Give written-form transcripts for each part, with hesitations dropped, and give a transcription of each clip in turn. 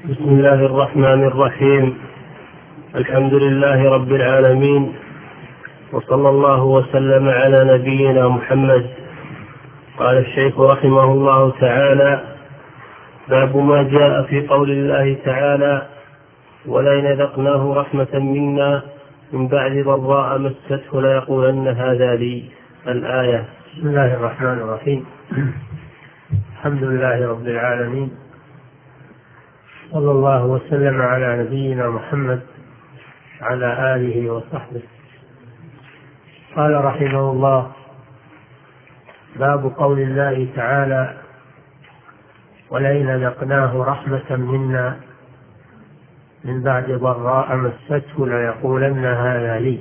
بسم الله الرحمن الرحيم. الحمد لله رب العالمين، وصلى الله وسلم على نبينا محمد. قال الشيخ رحمه الله تعالى: باب ما جاء في قول الله تعالى: ولئن ذقناه رحمة منا من بعد ضراء مسته ليقولن هذا لي. الآية. بسم الله الرحمن الرحيم. الحمد لله رب العالمين، صلى الله وسلم على نبينا محمد على آله وصحبه. قال رحمه الله: باب قول الله تعالى: ولئن ذقناه رحمة منا من بعد ضراء مسته ليقولن هذا لي.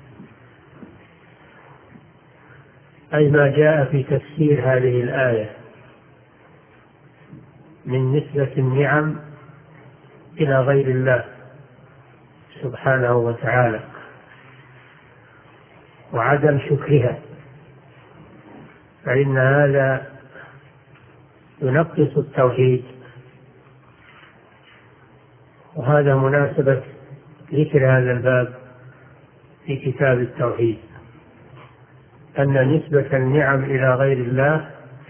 أي ما جاء في تفسير هذه الآية من نسبة النعم إلى غير الله سبحانه وتعالى وعدم شكرها، فإن هذا ينقص التوحيد، وهذا مناسبة ذكر هذا الباب في كتاب التوحيد، أن نسبة النعم إلى غير الله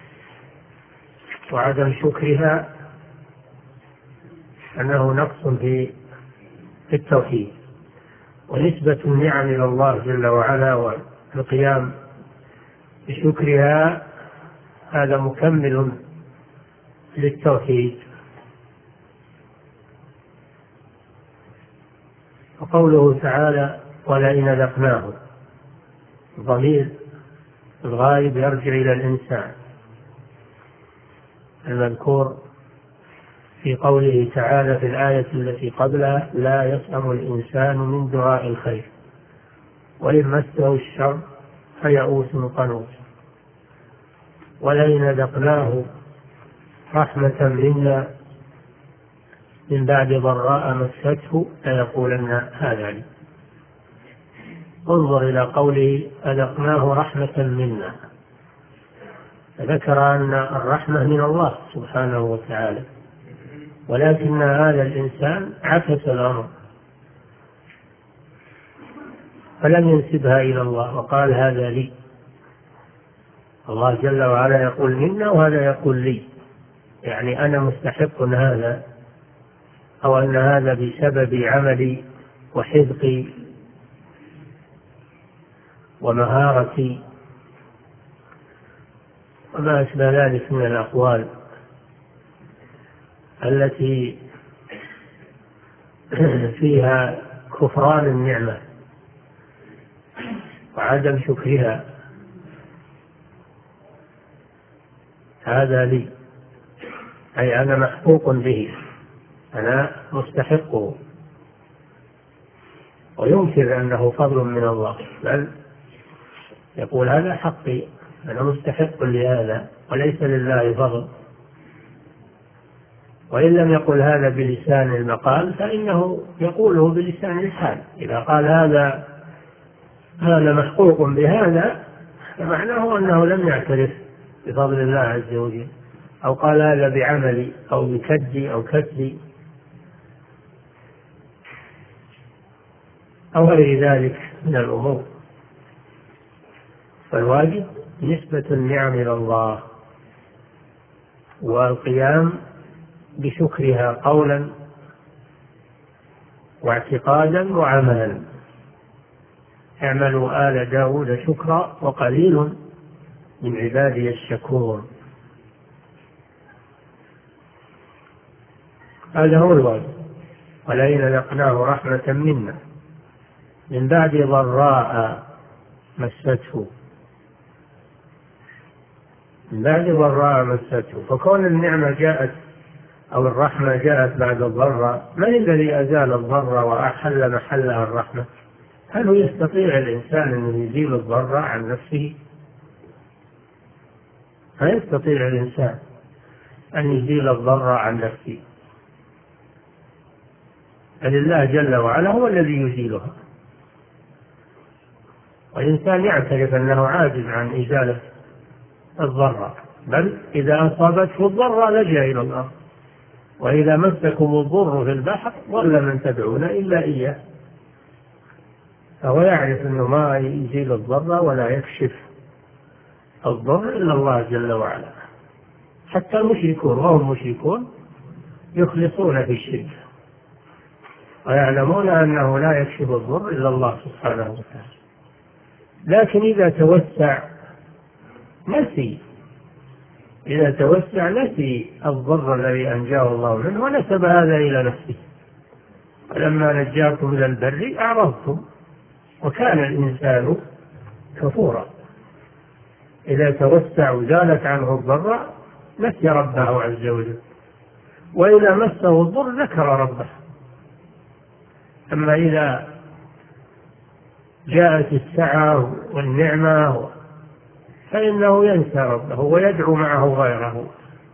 وعدم شكرها أنه نقص في التوحيد، ونسبة النعم إلى الله جل وعلا والقيام بشكرها هذا مكمل للتوحيد. وقوله تعالى: ولئن ذقناه، ضمير الغائب يرجع إلى الإنسان المذكور في قوله تعالى في الآية التي قبلها: لا يسأم الإنسان من دعاء الخير وإن مسه الشر فيئوس قنوط. ولئن ذقناه رحمة منا من بعد ضراء مسته ليقولن هذا لي. انظر إلى قوله: أذقناه رحمة منا، فذكر أن الرحمة من الله سبحانه وتعالى، ولكن هذا الإنسان عكس الأمر فلم ينسبها إلى الله وقال هذا لي. الله جل وعلا يقول منا وهذا يقول لي، يعني أنا مستحق هذا، أو أن هذا بسبب عملي وحذقي ومهارتي وما أشبه ذلك من الأقوال التي فيها كفران النعمة وعدم شكرها. هذا لي، أي أنا محقوق به، أنا مستحقه، وينكر أنه فضل من الله، بل يقول هذا حقي، أنا مستحق لهذا وليس لله فضل. وإن لم يقل هذا بلسان المقال فإنه يقوله بلسان الحال. إذا قال هذا محقوق بهذا فمعناه أنه لم يعترف بفضل الله عز وجل، أو قال هذا بعملي أو بكدي أو كسبي أو غير ذلك من الأمور. فالواجب نسبة النعم إلى الله والقيام بشكرها قولا واعتقادا وعملا. اعملوا آل داود شكرا وقليل من عبادي الشكور. هذا هو الواجب. ولئن ذقناه رحمة منا من بعد ضراء مسته، من بعد ضراء مسته، فكون النعمة جاءت أو الرحمة جاءت بعد الضراء، من الذي أزال الضراء وأحل محلها الرحمة؟ هل يستطيع الإنسان أن يزيل الضراء عن نفسه؟ لا يستطيع الإنسان أن يزيل الضراء عن نفسه، بل الله جل وعلا هو الذي يزيلها. والإنسان يعترف أنه عاجز عن إزالة الضراء، بل إذا أصابته الضراء لجأ إلى الله وإذا مسكم الضر في البحر ضل من تدعون إلا إياه. فهو يعرف أنه ما يزيل الضر ولا يكشف الضر إلا الله جل وعلا. حتى المشركون وهم مشركون يخلصون في الشرك ويعلمون أنه لا يكشف الضر إلا الله سبحانه وتعالى. لكن إذا توسع نسي الضر الذي أنجاه الله منه ونسب هذا إلى نفسه. ولما نجاكم إلى البر أعرضتم وكان الإنسان كفورا. إذا توسع وزالت عنه الضر نسي ربه عز وجل، وإذا مسه الضر ذكر ربه. أما إذا جاءت السعة والنعمة فإنه ينسى ربه ويدعو معه غيره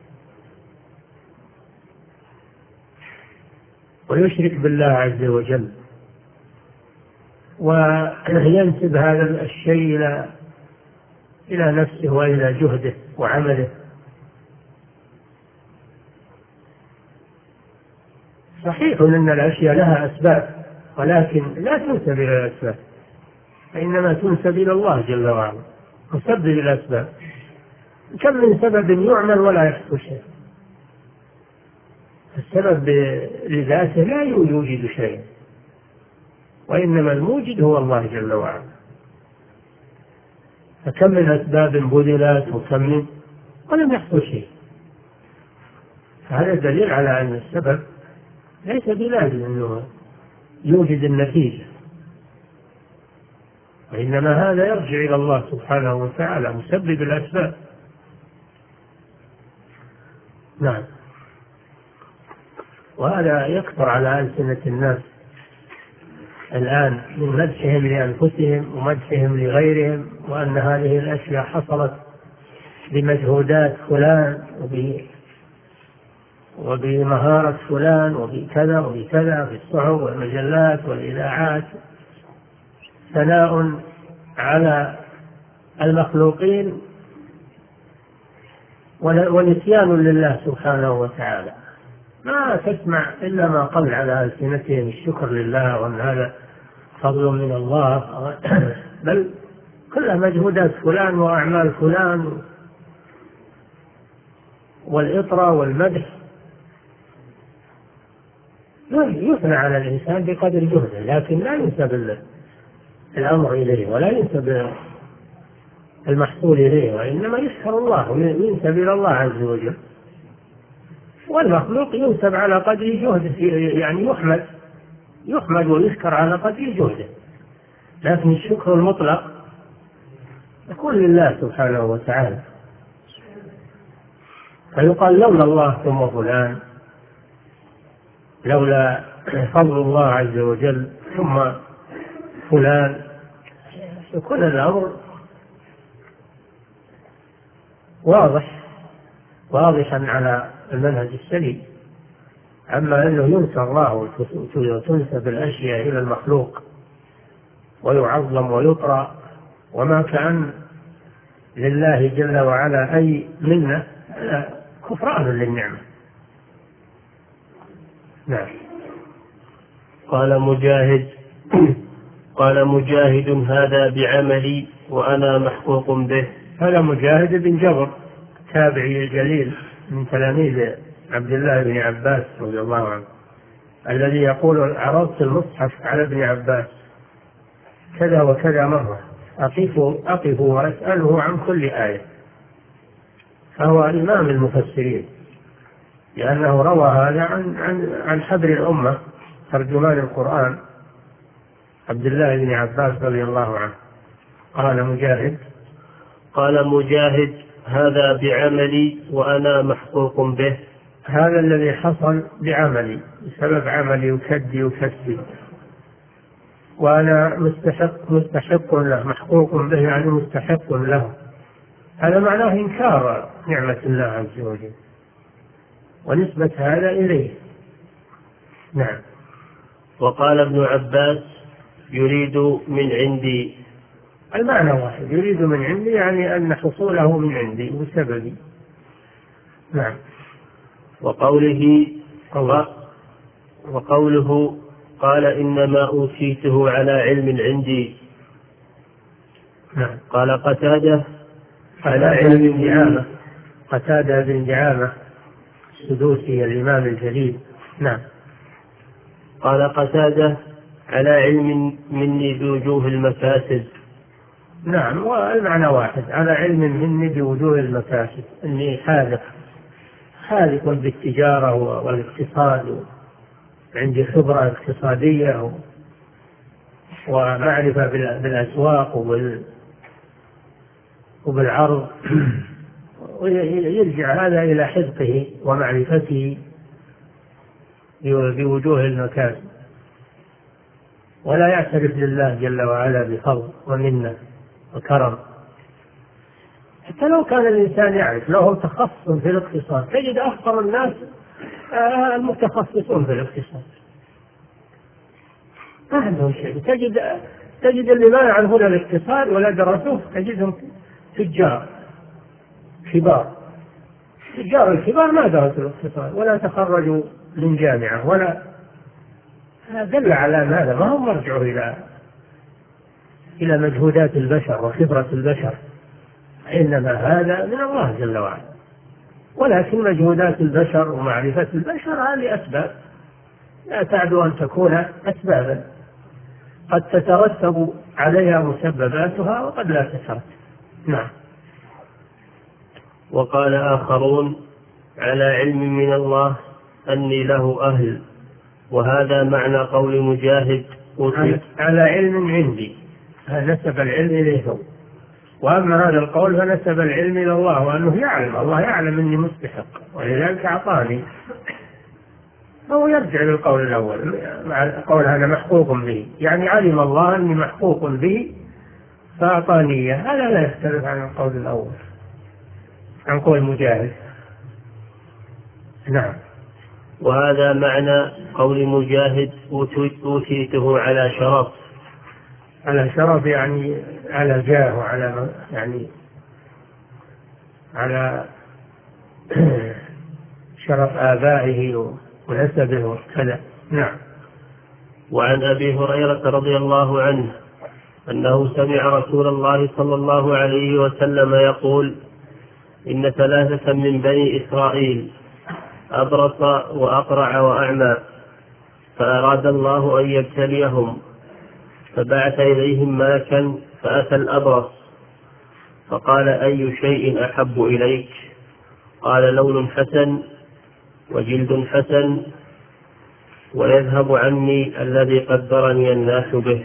ويشرك بالله عز وجل، وينسب هذا الشيء إلى نفسه وإلى جهده وعمله. صحيح أن الأشياء لها أسباب، ولكن لا تنسب إلى الأسباب، فإنما تنسب إلى الله جل وعلا مسبب الأسباب. كم من سبب يعمل ولا يحصل شيء، السبب لذاته لا يوجد شيء، وإنما الموجد هو الله جل وعلا. فكم من أسباب بذلت وكم من ولم يحصل شيء. هذا دليل على أن السبب ليس بلازم أنه يوجد النتيجة، وإنما هذا يرجع إلى الله سبحانه وتعالى مسبب الأسباب. نعم. وهذا يكثر على ألسنة الناس الآن من مدحهم لأنفسهم ومدحهم لغيرهم، وأن هذه الأشياء حصلت بمجهودات فلان وبمهارة فلان وبكذا وبكذا في الصحف والمجلات والإذاعات، ثناء على المخلوقين ونسيان لله سبحانه وتعالى. ما تسمع إلا ما قل على ألسنتهم الشكر لله وأن هذا فضل من الله، بل كلها مجهودات فلان وأعمال فلان والإطرة والمدح. يثنى على الإنسان بقدر جهده، لكن لا ينسب الأمر إليه ولا ينسب المحصول إليه، وإنما يشكر الله وينسب إلى الله عز وجل. والمخلوق ينسب على قدر جهده، يعني يحمد ويشكر على قدر جهده، لكن الشكر المطلق يكون لله سبحانه وتعالى. فيقال لولا الله ثم فلان، لولا فضل الله عز وجل ثم فلان، يكون الأمر واضحا على المنهج السليم. أما أنه ينسى الله وتنسب الأشياء إلى المخلوق ويعظم ويطرى وما كان لله جل وعلا أي منة، كفران للنعمة. نعم. قال مجاهد هذا بعملي وأنا محقوق به. هذا مجاهد بن جبر تابعي الجليل من تلاميذ عبد الله بن عباس رضي الله عنه، الذي يقول عرضت المصحف على ابن عباس كذا وكذا مرة، أقف وأسأله عن كل آية. فهو إمام المفسرين، لأنه روى هذا عن حبر الأمة ترجمان القرآن عبد الله بن عباس رضي الله عنه. قال مجاهد هذا بعملي وأنا محقوق به. هذا الذي حصل بعملي، بسبب عملي وكدي وكسبي، وأنا مستحق له، محقوق به يعني مستحق له. هذا معناه إنكار نعمة الله عز وجل ونسبة هذا إليه. نعم. وقال ابن عباس يريد من عندي. المعنى واحد، يريد من عندي يعني أن حصوله من عندي وسببي. نعم. وقوله وقوله قال إنما أوتيته على علم عندي. نعم. قال قتادة على علم دعامة، قتادة بن دعامة السدوسي الإمام الجليل. نعم. قال قتادة على علم مني بوجوه المفاسد. نعم، والمعنى واحد، على علم مني بوجوه المفاسد، إني حاذق بالتجارة والاقتصاد، عندي خبرة اقتصادية ومعرفة بالأسواق وبالعرض. ويرجع هذا إلى حذقه ومعرفته بوجوه المكاسب، ولا يعترف لله جل وعلا بفضل ومنة وكرم. حتى لو كان الإنسان يعرف، لو هو تخصص في الاقتصاد، تجد أفضل الناس المتخصصون في الاقتصاد ما عندهم شيء. تجد اللي ما يعرفون الاقتصاد ولا درسوه تجدهم تجار كبار. التجار الكبار ما درسوا الاقتصاد ولا تخرجوا من جامعة، ولا دل على هذا ما هم مرجعوا إلى مجهودات البشر وخبرة البشر، إنما هذا من الله جل وعلا. ولكن مجهودات البشر ومعرفة البشر هذه أسباب لا تعدو أن تكون أسبابا، قد تترتب عليها مسبباتها وقد لا تترتب. نعم. وقال آخرون على علم من الله أني له أهل، وهذا معنى قول مجاهد على علم عندي، نسب العلم إليه. وأما هذا القول فنسب العلم إلى الله، وأنه يعلم، الله يعلم أني مستحق ولذلك أعطاني. هو يرجع للقول الأول مع قول هذا محقوق به، يعني علم الله أني محقوق به فأعطاني، هذا لا يختلف عن القول الأول، عن قول مجاهد. نعم. وهذا معنى قول مجاهد أوتيته على شرف. على شرف يعني على جاه، وعلى يعني على شرف آبائه ونسبه وكذا. نعم. وعن أبي هريرة رضي الله عنه أنه سمع رسول الله صلى الله عليه وسلم يقول إن 3 من بني إسرائيل أبرص وأقرع وأعمى، فأراد الله أن يبتليهم فبعث إليهم ملكا فأتى الأبرص فقال أي شيء أحب إليك؟ قال لون حسن وجلد حسن ويذهب عني الذي قدرني الناس به.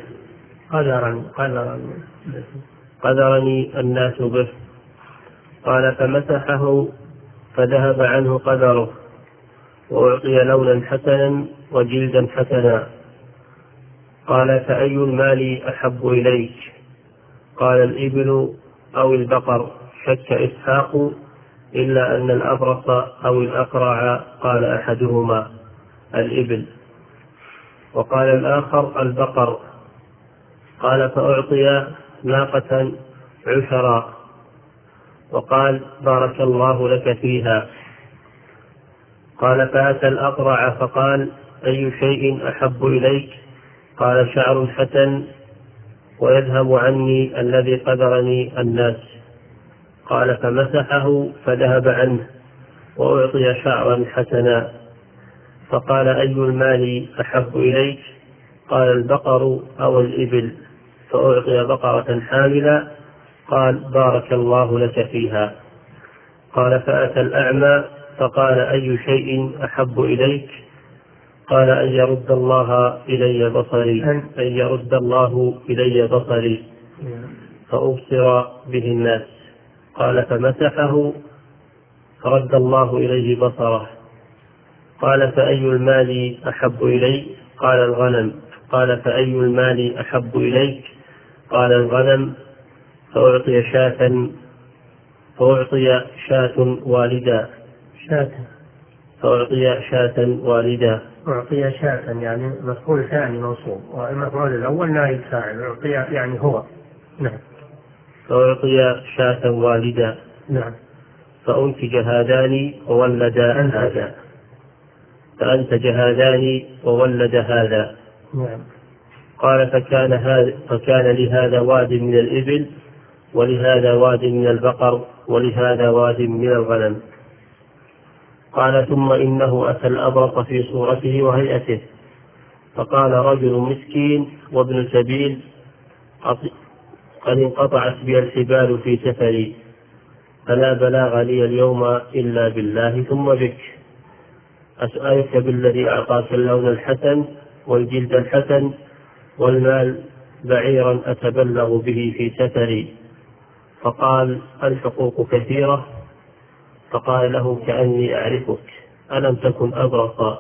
قدرني الناس به. قال فمسحه فذهب عنه قدره وأعطي لونا حسنا وجلدا حسنا. قال فأي المال أحب إليك؟ قال الإبل أو البقر، شك إسحاق إلا أن الأبرص أو الأقرع قال أحدهما الإبل، وقال الآخر البقر. قال فأعطي ناقة عشرا وقال بارك الله لك فيها. قال فأتى الأقرع فقال أي شيء أحب إليك؟ قال شعر حسن ويذهب عني الذي قدرني الناس. قال فمسحه فذهب عنه وأعطي شعرا حسنا. فقال أي المال أحب إليك؟ قال البقر أو الإبل، فأعطي بقرة حاملة. قال بارك الله لك فيها. قال فأتى الأعمى فقال أي شيء أحب إليك؟ قال أن يرد الله إلي بصري فأبصر به الناس. قال فمسحه فرد الله إليه بصره. قال فأي المال أحب إليك؟ قال الغنم. قال فأي المال أحب إليك؟ قال الغنم. فأعطي شاة والدا. أعطي شاة يعني مفعول ثاني منصوب، والمفعول الأول نائب فاعل، أعطي يعني هو. نعم. فأعطي شاة والدا. نعم. فأنتج هذان وولدا هذا. فأنتج هذان وولد هذا. قال فكان لهذا واد من الإبل، ولهذا واد من البقر، ولهذا واد من الغنم. قال ثم إنه أتى الأبرص في صورته وهيئته، فقال رجل مسكين وابن سبيل قد انقطعت بي الحبال في سفري، فلا بلاغ لي اليوم إلا بالله ثم بك، أسألك بالذي أعطاك اللون الحسن والجلد الحسن والمال بعيرا أتبلغ به في سفري. فقال الحقوق كثيرة. فقال له كأني أعرفك، ألم تكن أبرص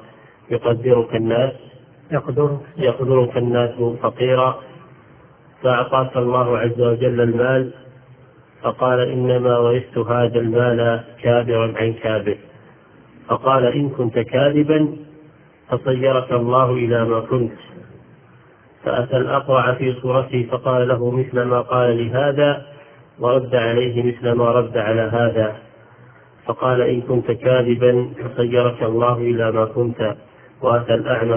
يقدرك الناس فقيرا، فأعطاك الله عز وجل المال. فقال إنما ورثت هذا المال كابرا عن كابر. فقال إن كنت كاذبا فصيرك الله إلى ما كنت. فأتى الأقرع في صورته فقال له مثل ما قال لهذا، ورد عليه مثل ما رد على هذا. فقال إن كنت كاذبا فصيرك الله إلى ما كنت. وأتى الأعمى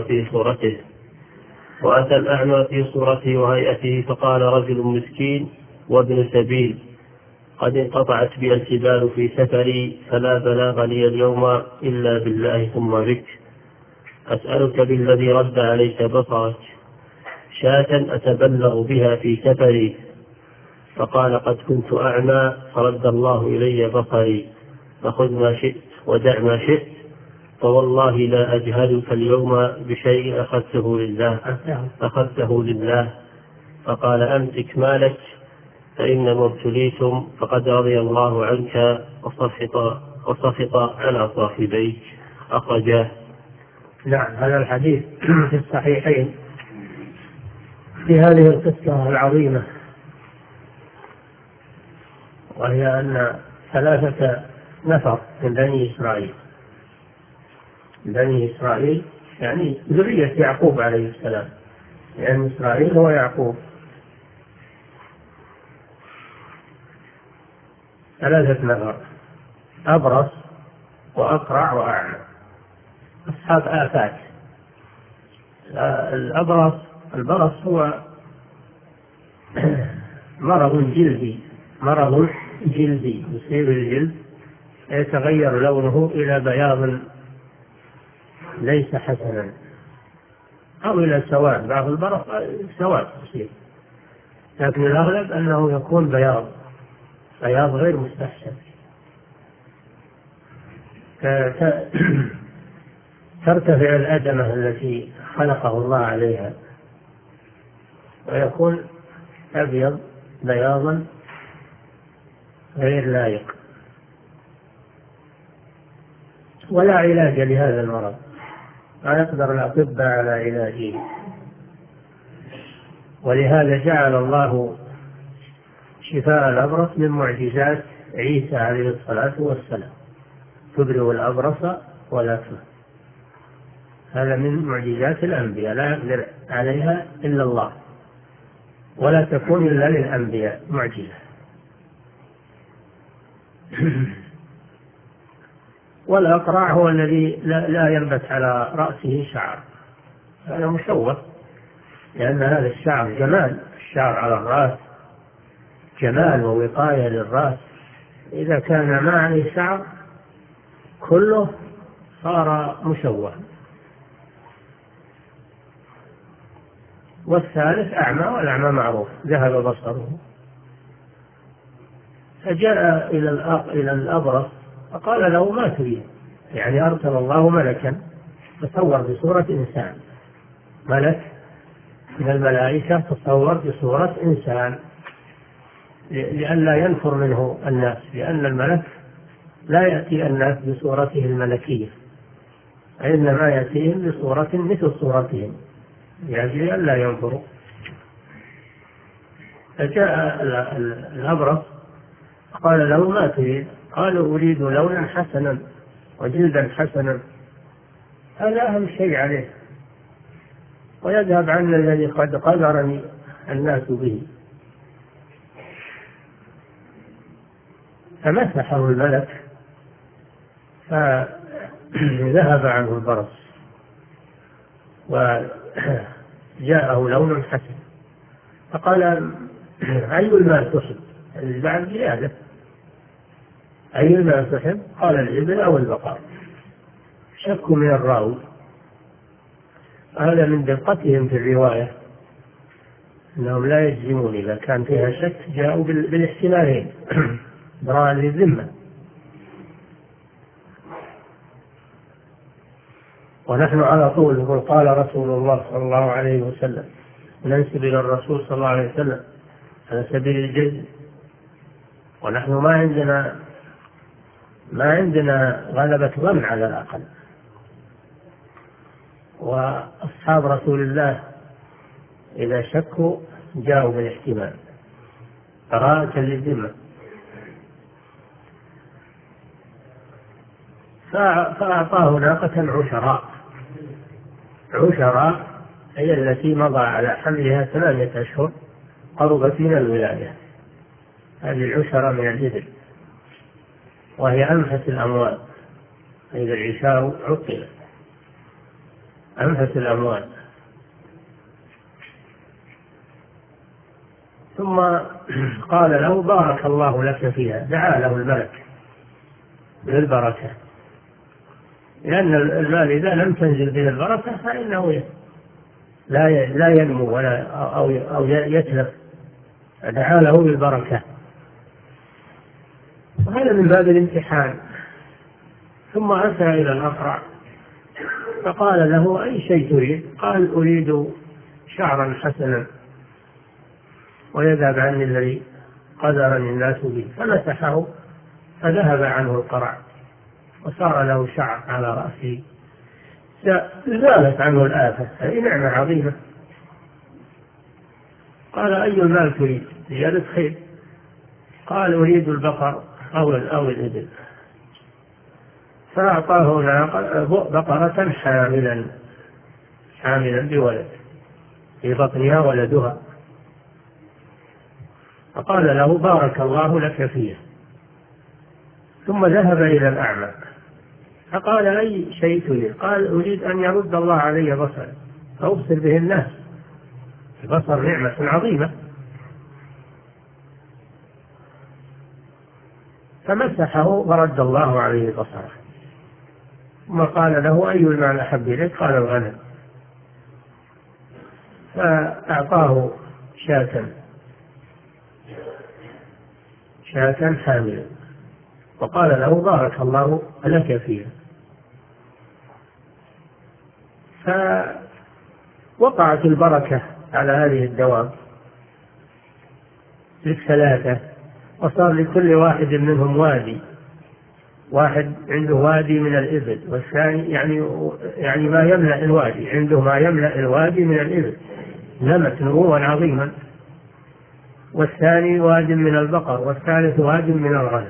في صورته وهيئته، فقال رجل مسكين وابن سبيل قد انقطعت بي الحبال في سفري، فلا بلاغ لي اليوم إلا بالله ثم بك، أسألك بالذي رد عليك بصرك شاة أتبلغ بها في سفري. فقال قد كنت أعمى فرد الله إلي بصري، فخذ ما شئت ودع ما شئت، فوالله لا أجهلك اليوم بشيء أخذته لله. فقال أمسك مالك فإنما ابتليتم، فقد رضي الله عنك وسخط على صاحبيك. أخرجاه. نعم، هذا الحديث في الصحيحين في هذه القصة العظيمة، وهي أن 3 نفر من بني إسرائيل يعني ذرية يعقوب عليه السلام، لأن إسرائيل هو يعقوب. 3 نفر، أبرص وأقرع وأعمى، أصحاب آفات. البرص هو مرض جلدي يصيب الجلد، يتغير لونه إلى بياض ليس حسنا أو إلى سواد. بعض البرص سواد يصير، لكن الأغلب أنه يكون بياض غير مستحسن. ترتفع الأدمة التي خلقه الله عليها، ويكون أبيض بياضا غير لائق، ولا علاج لهذا المرض، لا يقدر الأطباء على علاجه. ولهذا جعل الله شفاء الأبرص من معجزات عيسى عليه الصلاة والسلام، تبرئ الأبرص والأكمه. هذا من معجزات الأنبياء لا يقدر عليها إلا الله، ولا تكون إلا للأنبياء معجزة. والأقرع هو الذي لا ينبت على رأسه شعر، هذا مشوه، لأن هذا الشعر جمال، الشعر على الرأس جمال ووقاية للرأس. إذا كان ما عليه شعر كله صار مشوه. والثالث أعمى، والأعمى معروف ذهب بصره. فجاء إلى الأبرص فقال له ما تريد، يعني أرسل الله ملكا تصور بصورة إنسان، ملك من الملائكة تصور بصورة إنسان، لئلا ينفر منه الناس، لأن الملك لا يأتي الناس بصورته الملكية، إنما يأتيهم بصورة مثل صورتهم يعني ألا ينظروا. فجاء الأبرص قال له ما تريد؟ قال أريد لونا حسنا وجلدا حسنا، هذا أهم شيء عليه، ويذهب عني الذي قد قدرني الناس به. فمسحه الملك فذهب عنه البرص. وجاءه لون حسن، فقال: أي المال تحب؟ بعد زيادة: أي المال تحب؟ قال: الإبل أو البقر. شكوا من الراوي. هذا من دقتهم في الرواية، أنهم لا يجزمون، إذا كان فيها شك جاءوا بالاحتمالين براء للذمة. ونحن على طول نقول: قال رسول الله صلى الله عليه وسلم، ننسب إلى الرسول صلى الله عليه وسلم على سبيل الجزم، ونحن ما عندنا غلبة ظن على الأقل. وأصحاب رسول الله إذا شكوا جاءوا بالاحتمال براءة للذمة. فأعطاه ناقة عشراء هي التي مضى على حملها 8 أشهر، قربت من الولادة. هذه العشرة من الإبل، وهي أنفس الأموال، إذا العشار عقل أنفس الأموال. ثم قال له: بارك الله لك فيها. دعا له الملك بالبركة، لأن المال إذا لم تنزل به البركة فإنه لا ينمو أو يتلف. دعا له بالبركة، وهذا من باب الامتحان. ثم أتى إلى الأقرع فقال له: أي شيء تريد؟ قال: أريد شعرا حسنا ويذهب عني الذي قدرني الناس به. فمسحه فذهب عنه القرع، وصار له شعر على رأسه، زالت عنه الآفة. هذه نعمة عظيمة. قال: أي المال تريد؟ زيادة خير. قال: أريد البقر أو الإبل. فأعطاه بقرة حاملا بولد، في بطنها ولدها. فقال له: بارك الله لك فيها. ثم ذهب إلى الأعمى فقال: أي شيء تريد؟ قال: أريد أن يرد الله علي بصري فأبصر به الناس. البصر نعمة عظيمة. فمسحه ورد الله عليه بصره. ثم قال له: أي المال أحب إليك؟ قال: الغنم. فأعطاه شاة حاملا، وقال له: بارك الله لك فيها. فوقعت البركة على هذه الدواب للثلاثة، وصار لكل واحد منهم وادي. واحد عنده وادي من الإبل، والثاني يعني ما يملأ الوادي، عنده ما يملأ الوادي من الإبل، نمت نموا عظيما. والثاني واد من البقر، والثالث واد من الغنم.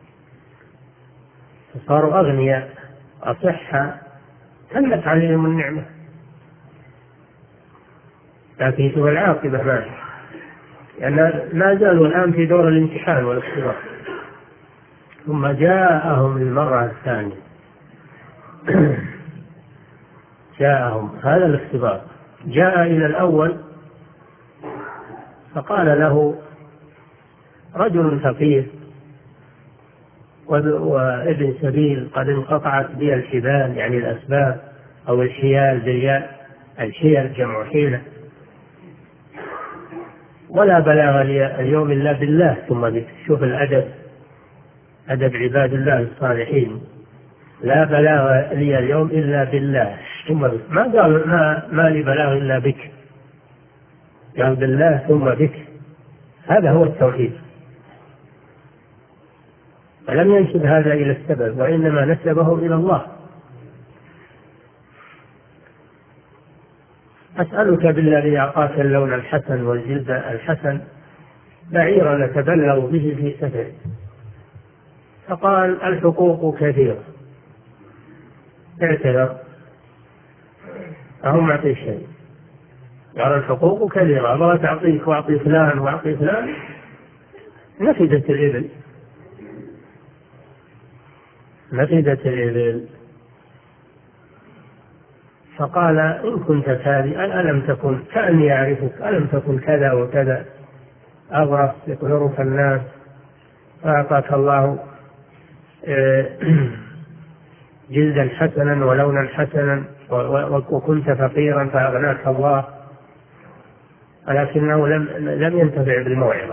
فصاروا أغنياء أصحاء، تمت عليهم النعمة. لكن شوف العاقبة ماشي، لأن ما زالوا الآن في دور الامتحان والاختبار. ثم جاءهم المرة الثانية جاءهم هذا الاختبار. جاء إلى الأول فقال له: رجل فقير وابن سبيل، قد انقطعت بي الحبال، يعني الأسباب، أو الحيال بالياء، الحيل جمع حيلة، ولا بلاغ لي اليوم إلا بالله ثم بك. شوف الأدب، أدب عباد الله الصالحين. لا بلاغ لي اليوم إلا بالله ثم بك. ما قال ما لي بلاغ إلا بك، قال بالله ثم بك. هذا هو التوحيد. فلم ينسب هذا إلى السبب، وإنما نسبه إلى الله. أسألك بالذي أعطاك اللون الحسن والجلد الحسن بعيرا نتبلغ به في سفر. فقال: الحقوق كثيرة. اعتذر، أهم أعطي شيء. قال: الحقوق كثيرة، أبغى تعطيك وأعطي فلان وأعطي فلان. نفدت الإبل. فقال إن كنت كاذبا ألم تكن كأني أعرفك ألم تكن كذا وكذا أبرص يقهرك الناس فأعطاك الله جلدا حسنا ولونا حسنا وكنت فقيرا فأغناك الله، ولكنه لم ينتفع بالموعظة،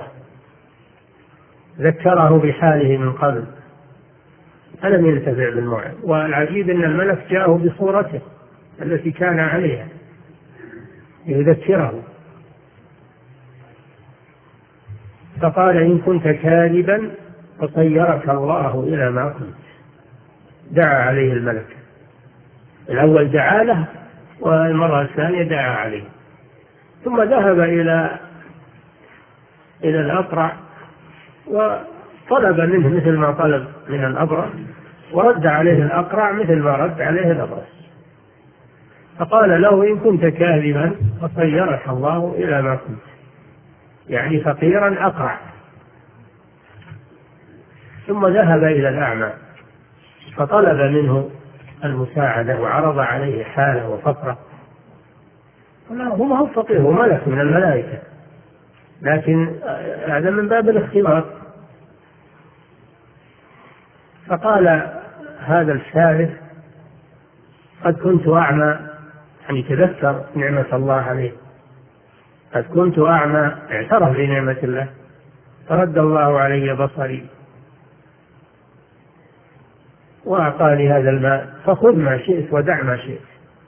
ذكره بحاله من قبل فلم ينتفع بالموعظة. والعجيب أن الملك جاءه بصورته التي كان عليها يذكره، فقال إن كنت كاذبا فصيرك الله إلى ما كنت. دعا عليه الملك، الأول دعا له والمرة الثانية دعا عليه، ثم ذهب إلى الأقرع وطلب منه مثل ما طلب من الأبرص، ورد عليه الأقرع مثل ما رد عليه الأبرص، فقال له إن كنت كاذبا فصيرك الله إلى ما كنت، يعني فقيرا أقرع. ثم ذهب إلى الأعمى فطلب منه المساعدة وعرض عليه حاله وفقره، هو ما هو فقير، هو ملك من الملائكة، لكن هذا من باب الاختبار. فقال هذا الشارف قد كنت أعمى، يعني تذكر نعمة الله عليه، قد كنت أعمى، اعترف بنعمة الله، فرد الله علي بصري وأعطاني هذا الماء، فخذ ما شئت ودع ما شئت،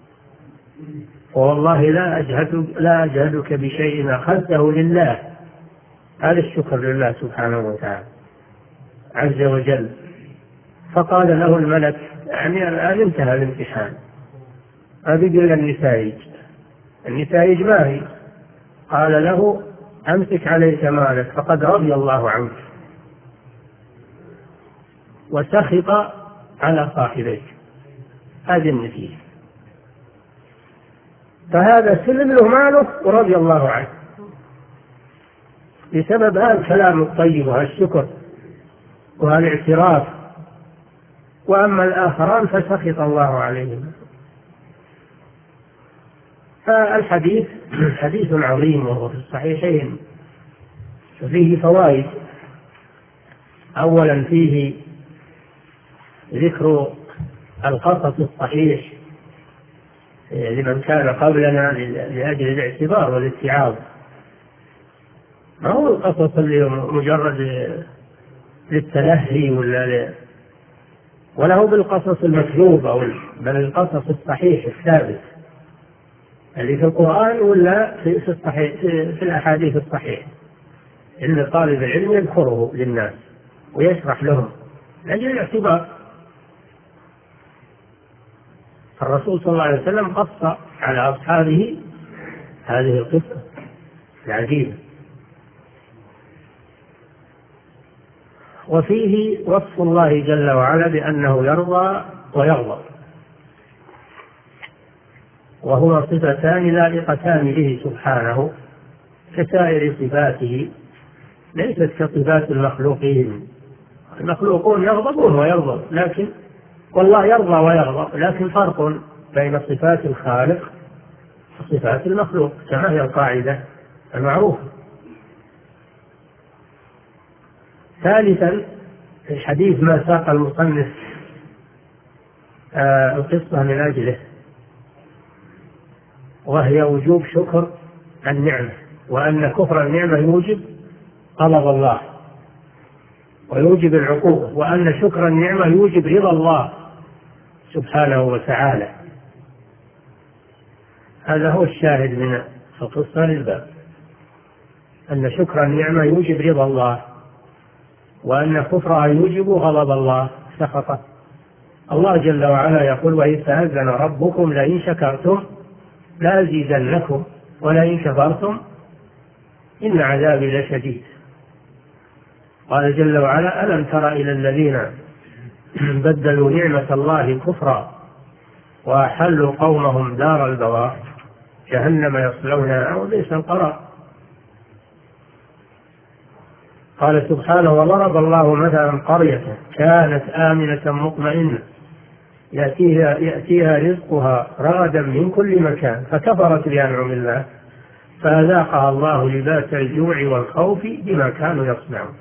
والله لا أجهدك بشيء أخذته لله. هذا الشكر لله سبحانه وتعالى عز وجل. فقال له الملك يعني الآن انتهى الامتحان، هذه إلا النتائج ما هي؟ قال له أمسك عليك مالك فقد رضي الله عنك وسخط على صاحبيك، هذه النتيجة. فهذا سلم له ماله ورضي الله عنه بسبب هذا الكلام الطيب وهالشكر وهالاعتراف، وأما الآخران فسخط الله عليهم. فالحديث حديث عظيم وهو في الصحيحين، فيه فوائد. أولا فيه ذكر القصص الصحيح لمن كان قبلنا لأجل الاعتبار والاتعاظ، ما هو القصص اللي مجرد للتلهي ولا هو بالقصص المكذوبة، بل القصص الصحيح الثابت اللي في القرآن ولا في الصحيح في الأحاديث الصحيحة، إن طالب العلم يذكره للناس ويشرح لهم لأجل الاعتبار. الرسول صلى الله عليه وسلم قص على أصحابه هذه القصة العجيبة. وفيه وصف الله جل وعلا بأنه يرضى ويغضب، وهما صفتان لائقتان به سبحانه كسائر صفاته، ليست كصفات المخلوقين. المخلوقون يغضبون ويغضب، لكن والله يرضى ويغضب، لكن فرق بين صفات الخالق وصفات المخلوق كما هي القاعدة المعروفة. ثالثا الحديث ما ساق المصنف القصة من أجله، وهي وجوب شكر النعمة، وأن كفر النعمة يوجب غضب الله ويوجب العقوبة، وأن شكر النعمة يوجب رضا الله سبحانه وتعالى. هذا هو الشاهد من القصة للباب، أن شكر النعمة يوجب رضا الله، وأن كفرها يوجب غضب الله سخطه. الله جل وعلا يقول وإذ تأذن ربكم لئن شكرتم لأزيدنكم ولئن كفرتم إن عذابي لشديد. قال جل وعلا ألم تر إلى الذين بدلوا نعمة الله كفرا وأحلوا قومهم دار البوار جهنم يصلونها وبئس القرار. قال سبحانه وضرب الله مثلا قرية كانت آمنة مطمئنة يأتيها رزقها رغدا من كل مكان فكفرت بأنعم الله فأذاقها الله لباس الجوع والخوف بما كانوا يصنعون.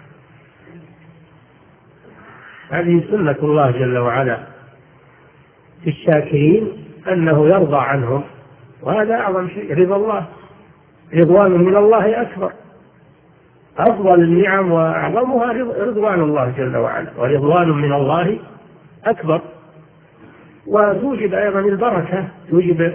هذه سنة الله جل وعلا في الشاكرين أنه يرضى عنهم، وهذا أعظم شيء. رضا الله، رضوان من الله أكبر، أفضل النعم وأعظمها رضوان الله جل وعلا، ورضوان من الله أكبر. وتوجب أيضا البركة، توجب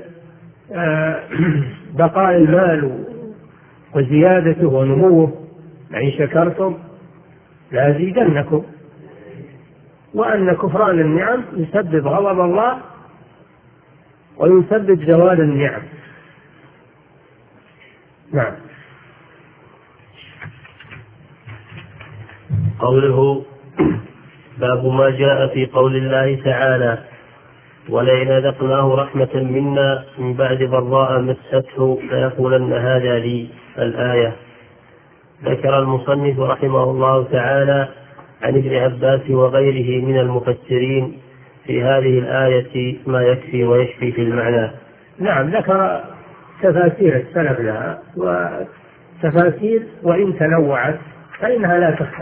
بقاء المال وزيادته ونموه، لئن شكرتم لأزيدنكم. وأن كفران النعم يسبب غضب الله ويسبب زوال النعم. نعم. قوله باب ما جاء في قول الله تعالى ولئن أذقناه رحمة منا من بعد ضراء مسته ليقولن هذا لي. الآية. ذكر المصنف رحمه الله تعالى عن ابن عباس وغيره من المفسرين في هذه الآية ما يكفي ويشفي في المعنى. نعم، ذكر تفاسير السلف لها، وتفاسير وإن تنوعت فإنها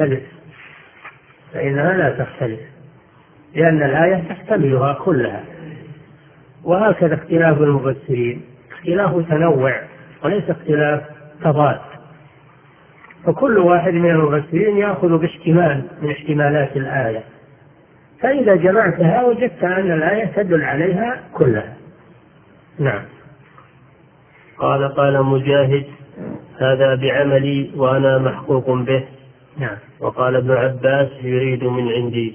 لا تختلف لأن الآية تحتملها كلها. وهكذا اختلاف المفسرين اختلاف تنوع وليس اختلاف تضاد، فكل واحد من المفسرين يأخذ باحتمال من احتمالات الآية، فإذا جمعتها وجدت أن الآية تدل عليها كلها. نعم. قال مجاهد هذا بعملي وأنا محقوق به. نعم. وقال ابن عباس يريد من عندي.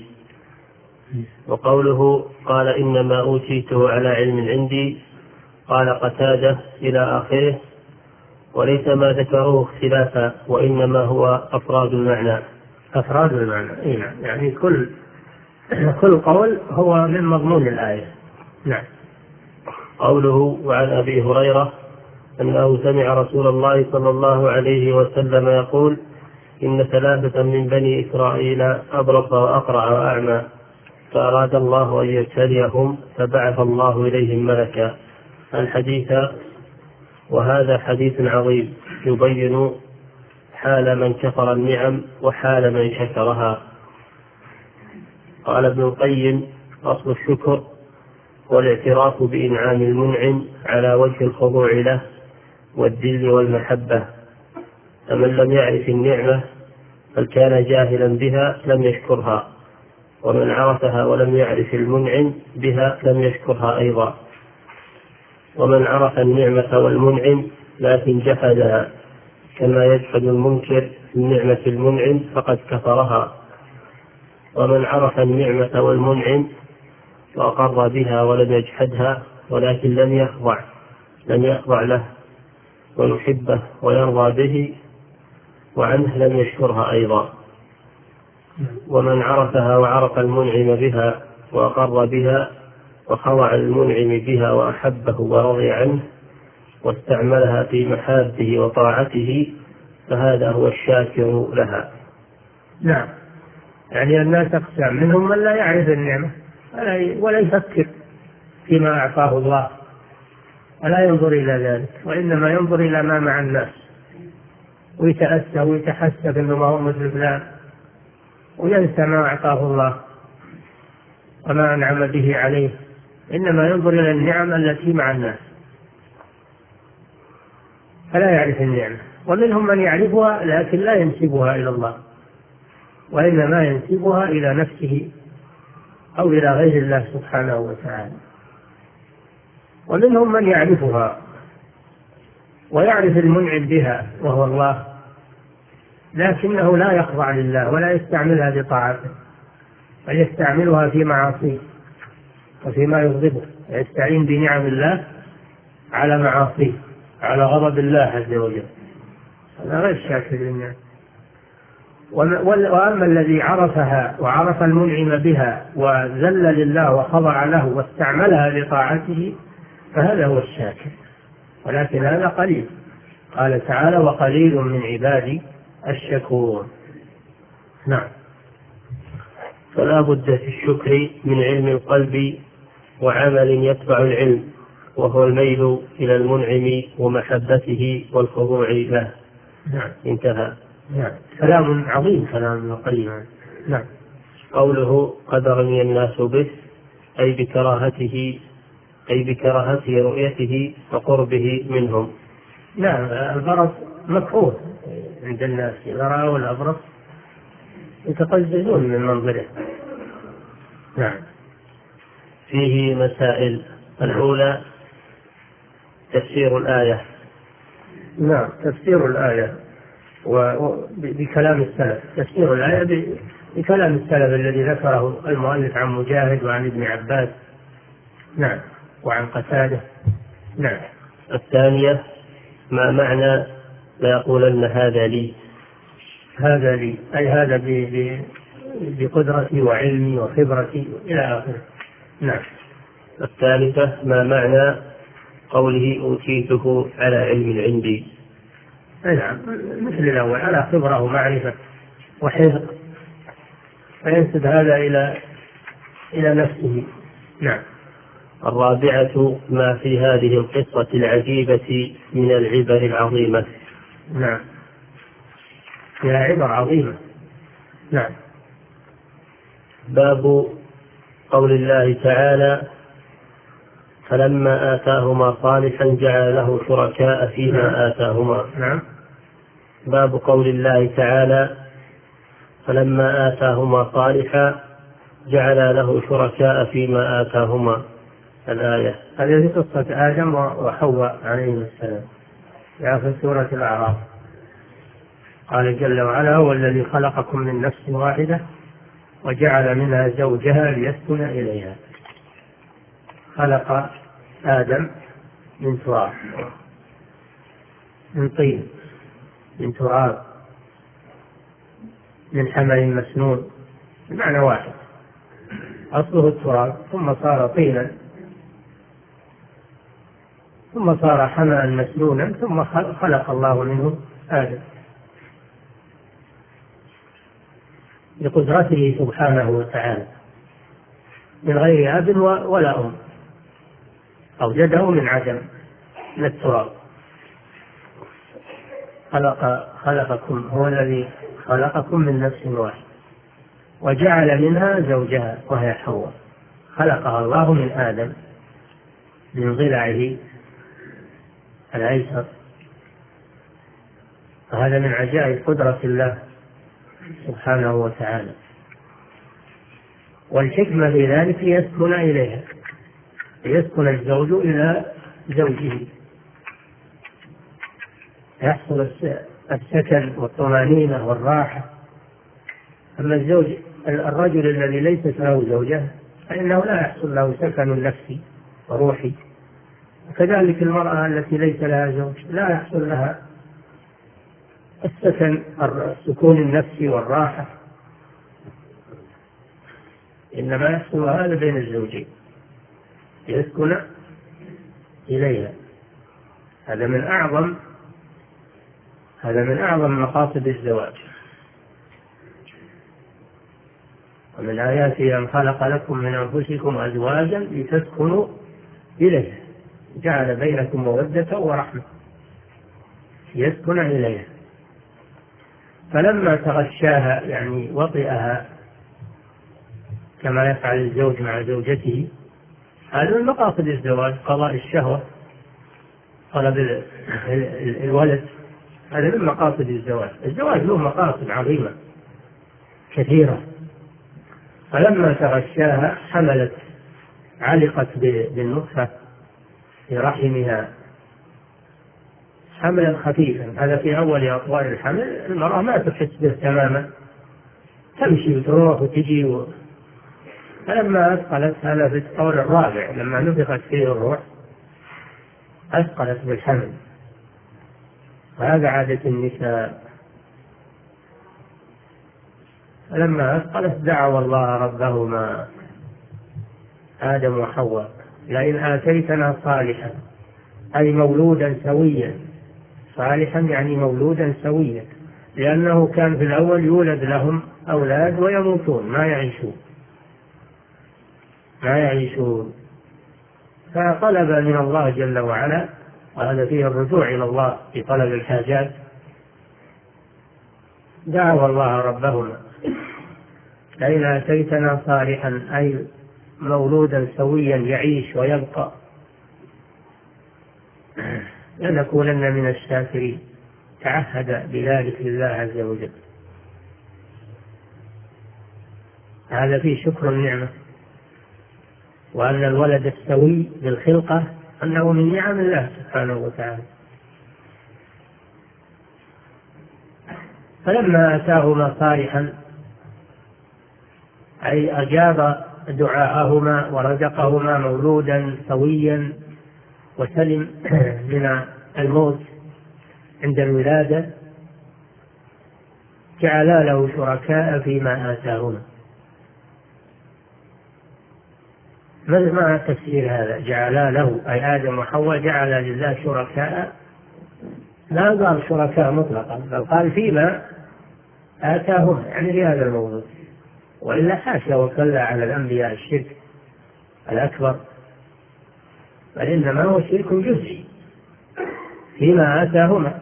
وقوله قال إنما أوتيته على علم عندي قال قتادة إلى آخره، وليس ما ذكروه اختلافا وإنما هو أفراد المعنى. يعني كل قول هو من مضمون الآية. نعم. قوله وعن أبي هريرة أنه سمع رسول الله صلى الله عليه وسلم يقول إن 3 من بني إسرائيل أبرص وأقرع وأعمى فأراد الله أن يبتليهم فبعث الله إليهم ملكا. الحديث. وهذا حديث عظيم يبين حال من كفر النعم وحال من شكرها. قال ابن القيم أصل الشكر والاعتراف بإنعام المنعم على وجه الخضوع له والذل والمحبة، فمن لم يعرف النعمة بل كان جاهلا بها لم يشكرها، ومن عرفها ولم يعرف المنعم بها لم يشكرها أيضا، ومن عرف النعمة والمنعم لكن جحدها كما يجحد المنكر النعمة المنعم فقد كفرها، ومن عرف النعمة والمنعم وأقر بها ولم يجحدها ولكن لم يخضع له ويحبه ويرضى به وعنه لم يشكرها أيضا، ومن عرفها وعرف المنعم بها وأقر بها وخضع المنعم بها وأحبه ورضي عنه واستعملها في محابه وطاعته فهذا هو الشاكر لها. نعم. يعني الناس أقسام، منهم من لا يعرف النعمة ولا يفكر فيما أعطاه الله ولا ينظر إلى ذلك، وإنما ينظر إلى ما مع الناس ويتأسى ويتحسب أنه ما هو مثل فلان وينسى ما أعطاه الله وما أنعم به عليه، إنما ينظر إلى النعم التي مع الناس فلا يعرف النعمة. ومنهم من يعرفها لكن لا ينسبها إلى الله وإنما ينسبها إلى نفسه أو إلى غير الله سبحانه وتعالى. ومنهم من يعرفها ويعرف المنعم بها وهو الله لكنه لا يخضع لله ولا يستعملها بطاعته بل يستعملها في معاصيه وفيما يغضبه، يستعين بنعم الله على معاصيه على غضب الله عز وجل، هذا غير شاكر للنعم. وأما الذي عرفها وعرف المنعم بها وذل لله وخضع له واستعملها بطاعته فهذا هو الشاكر، ولكن هذا قليل. قال تعالى وقليل من عبادي الشكور. نعم. فلا بد في الشكر من علم القلب وعمل يتبع العلم، وهو الميل إلى المنعم ومحبته والخضوع له. نعم. انتهى. نعم. كلام عظيم كلام ابن القيم. نعم. قوله قد رمي الناس به أي بكراهته رؤيته وقربه منهم. نعم. البرص مكروه عند الناس، إذا رأوا الأبرص يتقززون من منظره. نعم. فيه مسائل. الأولى تفسير الآية. نعم. تفسير الآية بكلام السلف، تفسير الآية بكلام السلف الذي ذكره المؤلف عن مجاهد وعن ابن عباس. نعم. وعن قتادة. نعم. الثانية ما معنى لا يقولن هذا لي. هذا لي أي هذا بقدرتي وعلمي وخبرتي إلى آخره. نعم. الثالثة ما معنى قوله أوتيته على علم عندي. نعم. مثل الأول، على خبرة ومعرفة وحفظ، فينسب هذا إلى نفسه. نعم. الرابعة ما في هذه القصة العجيبة من العبر العظيمة. نعم. فيها عبر عظيمة. نعم. باب قول الله تعالى فلما آتاهما صالحا جعل له شركاء فيما آتاهما. نعم. باب قول الله تعالى فلما آتاهما صالحا جعل له شركاء فيما آتاهما. الآية هذه قصة آدم وحواء عليهم السلام في سورة الأعراف. قال جل وعلا هو الذي خلقكم من نفس واحدة وجعل منها زوجها ليسكن إليها. خلق آدم من تراب، من طين، من تراب، من حمل مسنون، بمعنى واحد، أصله التراب ثم صار طينا ثم صار حملا مسنونا ثم خلق الله منه آدم بقدرته سبحانه وتعالى من غير أب ولا أم، أوجده من عدم، من التراب. خلقكم، هو الذي خلقكم من نفس واحدة وجعل منها زوجها وهي حواء، خلقها الله من آدم من ضلعه الأيسر. فهذا من عجائب قدرة الله سبحانه وتعالى، والحكمة في ذلك يسكن إليها، يسكن الزوج إلى زوجه، يحصل السكن والطمأنينة والراحة. أما الرجل الذي ليست له زوجة فإنه لا يحصل له سكن نفسي وروحي، وكذلك المرأة التي ليس لها زوج لا يحصل لها السكون النفسي والراحة، إنما يحصل هذا بين الزوجين، يسكن إليها. هذا من أعظم مقاصد الزواج. ومن آياته أن خلق لكم من أنفسكم أزواجا لتسكنوا إليها جعل بينكم مودة ورحمة، يسكن إليها. فلما تغشاها يعني وطئها كما يفعل الزوج مع زوجته، هذا من مقاصد الزواج، قضاء الشهوة، طلب الولد، هذا من مقاصد الزواج. الزواج له مقاصد عظيمة كثيرة. فلما تغشاها حملت، علقت بالنطفة في رحمها حملا خفيفا. هذا في أول أطوار الحمل، المرأة ما تحس به تماما، تمشي وتروح وتجي فلما أثقلت، هذا في الطور الرابع لما نفخت فيه الروح أثقلت بالحمل. وهذا عادة النساء. فلما أثقلت دعوا الله ربهما آدم وحواء لئن آتيتنا صالحا، أي مولودا سويا، صالحا يعني مولودا سويا، لأنه كان في الأول يولد لهم أولاد ويموتون، ما يعيشون. فطلب من الله جل وعلا، وهذا فيه الرجوع إلى الله في طلب الحاجات، دعوا الله ربهما لئن آتيتنا صالحا أي مولودا سويا يعيش ويبقى لنكونن من الشاكرين. تعهد بذلك لله عز وجل. هذا فيه شكر النعمة، وأن الولد السوي بالخلقة أنه من نعم الله سبحانه وتعالى. فلما آتاهما صالحا أي أجاب دعاءهما ورزقهما مولودا سويا وسلم من الموت عند الولادة، جعلا له شركاء فيما آتاهما. ما تفسير هذا؟ جعلا له أي آدم وحواء جعل لله شركاء، لا قال شركاء مطلقا، بل قال فيما آتاهما يعني في هذا الموضوع، وإلا حاشا وكلا على الأنبياء الشرك الأكبر، بل إنما هو شرك جزئي فيما آتاهما.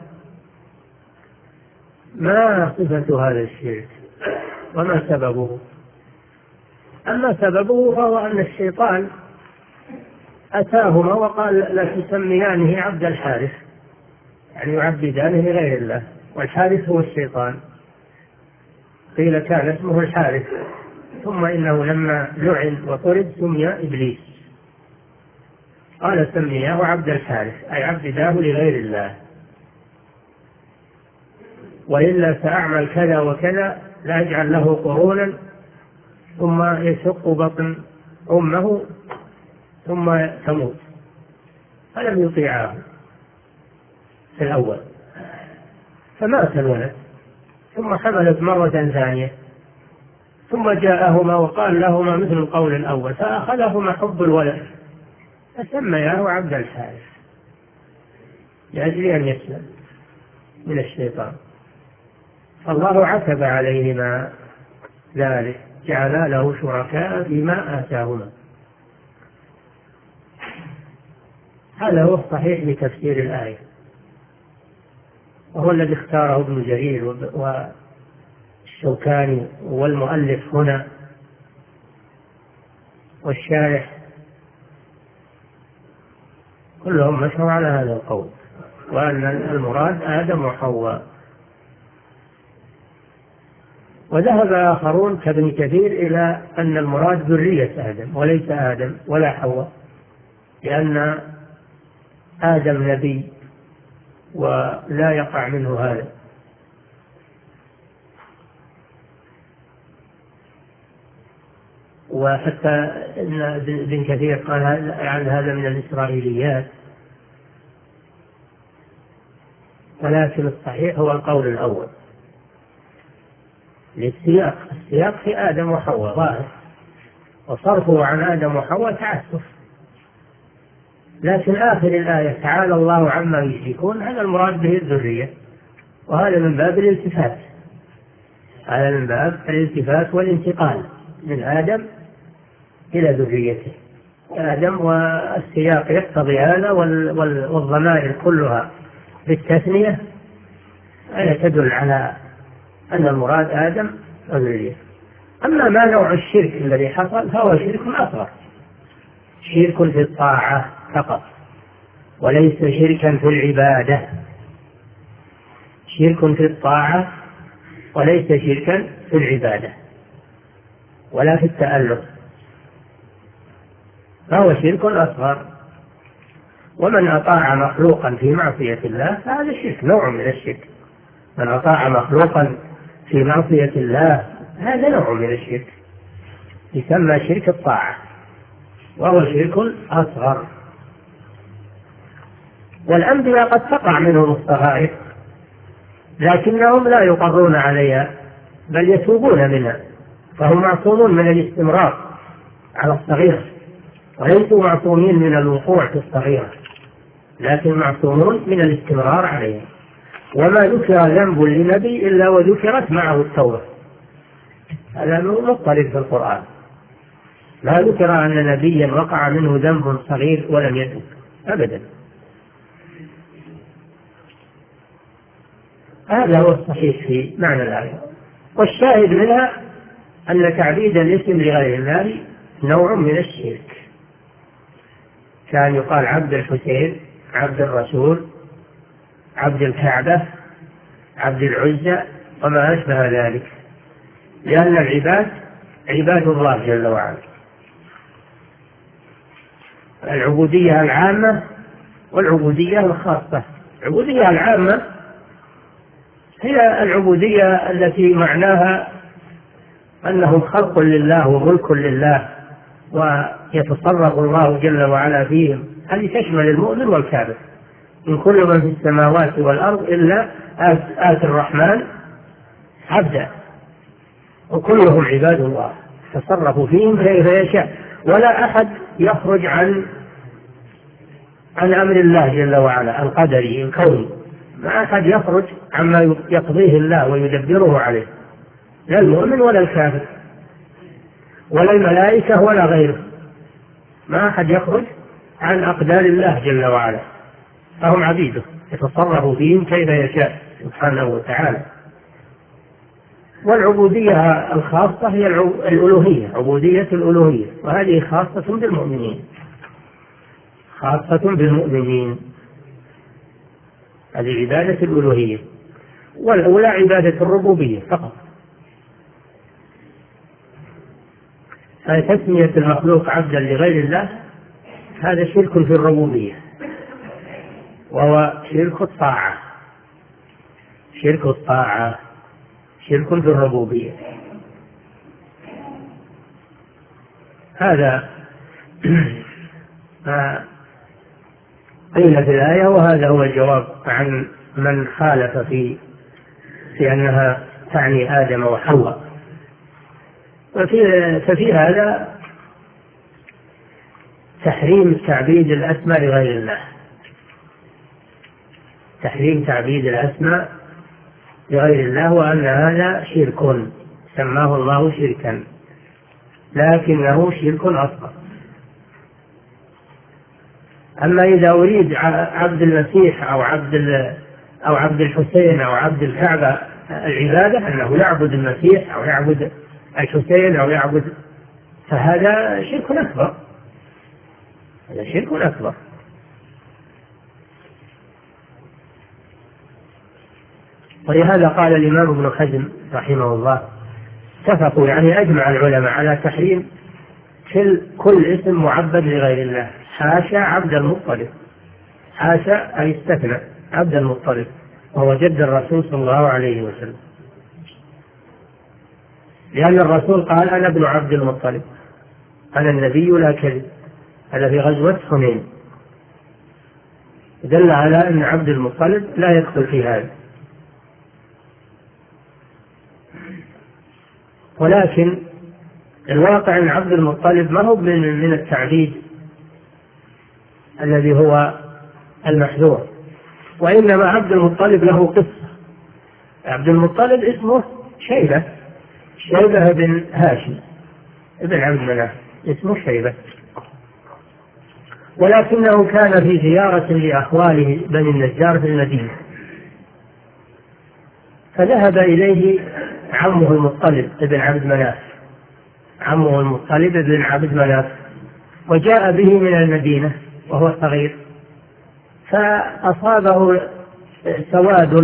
ما صفة هذا الشرك وما سببه؟ أما سببه فهو أن الشيطان أتاهما وقال لا تسميانه عبد الحارث، يعني يعبدانه لغير الله، والحارث هو الشيطان، قيل كان اسمه الحارث، ثم إنه لما لعن وطرد سمي إبليس، قال سمياه عبد الحارث أي عبداه لغير الله، وإلا سأعمل كذا وكذا لا أجعل له قرونا ثم يشق بطن أمه ثم تموت، فلم يطيعاه في الأول فمات الولد، ثم حملت مرة ثانية، ثم جاءهما وقال لهما مثل القول الأول، فأخذهما حب الولد فسمياه عبد الحارث لأجل أن يسلم من الشيطان. الله عتب عليهما ذلك، جعل له شركاء فيما آتاهما. هذا هو الصحيح لتفسير الآية، وهو الذي اختاره ابن جرير والشوكاني والمؤلف هنا والشارح، كلهم مشوا على هذا القول، وأن المراد آدم وحواء. وذهب آخرون كابن كثير إلى أن المراد ذرية آدم وليس آدم ولا حواء، لأن آدم نبي ولا يقع منه هذا. وحتى إن ابن كثير قال يعني هذا من الإسرائيليات، ولكن الصحيح هو القول الأول للسياق، السياق في آدم وحواء ظاهر، وصرفه عن آدم وحواء تعسف، لكن آخر الآية تعالى الله عما يشركون هذا المراد به الذرية، وهذا من باب الالتفات، هذا من باب الالتفات والانتقال من آدم إلى ذريته آدم، والسياق يقتضي هذا، والضمائر كلها بالتثنية أي تدل على أن المراد آدم وذريته. أما ما نوع الشرك الذي حصل فهو شرك أصغر، شرك في الطاعة فقط، وليس شركا في العبادة، شرك في الطاعة وليس شركا في العبادة ولا في التألق، فهو شرك أصغر. ومن أطاع مخلوقا في معصية الله فهذا شرك، نوع من الشرك. من أطاع مخلوقا في معصية الله هذا نوع من الشرك يسمى شرك الطاعة، وهو شرك أصغر. والأنبياء قد تقع منهم الصغائر لكنهم لا يقرون عليها بل يتوبون منها، فهم معصومون من الاستمرار على الصغيرة، وليسوا معصومين من الوقوع في الصغيرة، لكن معصومون من الاستمرار عليها. وما ذكر ذنب لنبي إلا وذكرت معه التوبة، هذا مضطرد في القرآن، لا ذكر أن نبيا وقع منه ذنب صغير ولم يتب أبدا. هذا هو الصحيح في معنى الآية. والشاهد منها أن تعبيد الاسم لغير الله نوع من الشرك. كان يقال عبد الحسين، عبد الرسول، عبد الكعبة، عبد العزى وما أشبه ذلك، لأن العباد عباد الله جل وعلا. العبودية العامة والعبودية الخاصة. العبودية العامة هي العبودية التي معناها أنهم خلق لله وملك لله ويتصرف الله جل وعلا فيهم. هذه تشمل المؤمن والكافر. إن كل من في السماوات والأرض إلا آتي الرحمن عبدا، وكلهم عباد الله تصرفوا فيهم كيف يشاء، ولا أحد يخرج عن أمر الله جل وعلا القدري الكوني. ما أحد يخرج عما يقضيه الله ويدبره عليه، لا المؤمن ولا الكافر ولا الملائكة ولا غيره. ما أحد يخرج عن أقدار الله جل وعلا، فهم عبيده يتصرف فيهم كيف يشاء سبحانه وتعالى. والعبودية الخاصة هي الألوهية، عبودية الألوهية، وهذه خاصة بالمؤمنين، خاصة بالمؤمنين. هذه عبادة الألوهية، والأولى عبادة الربوبية فقط. فتسمية المخلوق عبدا لغير الله هذا شرك في الربوبية، وهو شرك الطاعة، شرك الطاعة، شرك في الربوبية. هذا ما قيل في الآية، وهذا هو الجواب عن من خالف في أنها تعني آدم وحواء. ففي هذا تحريم تعبيد الأسماء لغير الله، تحريم تعبيد الأسماء لغير الله، وأن هذا شرك سماه الله شركا، لكنه شرك أصغر. أما إذا أريد عبد المسيح أو عبد الحسين أو عبد الكعبة العبادة، أنه يعبد المسيح أو يعبد الحسين أو يعبد، فهذا شرك أكبر، هذا شرك أكبر. ولهذا قال الإمام ابن حزم رحمه الله اتفقوا، يعني أجمع العلماء على تحريم كل اسم معبد لغير الله، حاشا عبد المطلب، حاشا أي استثنى عبد المطلب وهو جد الرسول صلى الله عليه وسلم، لأن الرسول قال أنا ابن عبد المطلب، أنا النبي لا كذب. هذا في غزوة حنين، دل على أن عبد المطلب لا يدخل في هذا. ولكن الواقع أن عبد المطلب ما هو من التعبيد الذي هو المحذور، وإنما عبد المطلب له قصة. عبد المطلب اسمه شيبة، شيبة بن هاشم ابن عبد مناف، اسمه شيبة، ولكنه كان في زيارة لأخواله بني النجار في المدينة، فذهب إليه عمه المطلب ابن عبد مناف، عمه المطلب ابن عبد مناف، وجاء به من المدينة وهو صغير، فأصابه سواد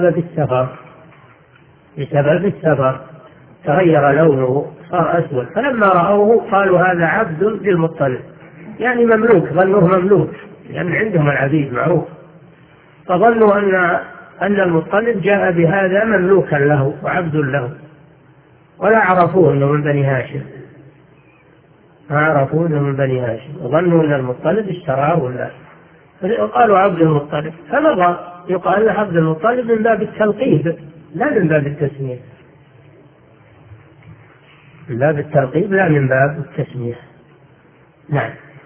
بسبب السفر، تغير لونه صار أسود، فلما رأوه قالوا هذا عبد للمطلب، يعني مملوك، ظنوه مملوك لأن عندهم العبيد معروف، فظنوا أن المطلب جاء بهذا مملوكا له وعبد له، ولا عرفوه أنه من بني هاشم، ما عرفوه أنه من بني هاشم، وظنوا أن المطلب اشتراه ولا، قالوا عبد المطلب، فمضى يقال له عبد المطلب من باب التلقيب لا من باب التسمية، من باب التلقيب لا من باب التسمية. نعم.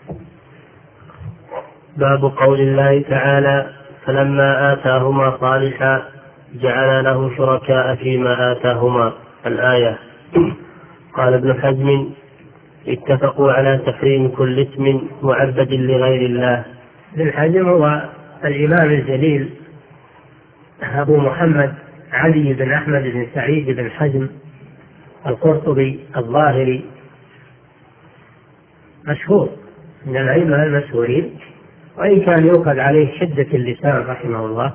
باب قول الله تعالى فلما آتاهما صالحا جعل له شركاء فيما آتاهما، الآية. قال ابن حزم اتفقوا على تحريم كل اسم معبد لغير الله. ابن حزم هو الإمام الجليل أبو محمد علي بن أحمد بن سعيد بن حزم القرطبي الظاهري، مشهور من الأئمة المشهورين، وإن كان يؤخذ عليه شدة اللسان رحمه الله،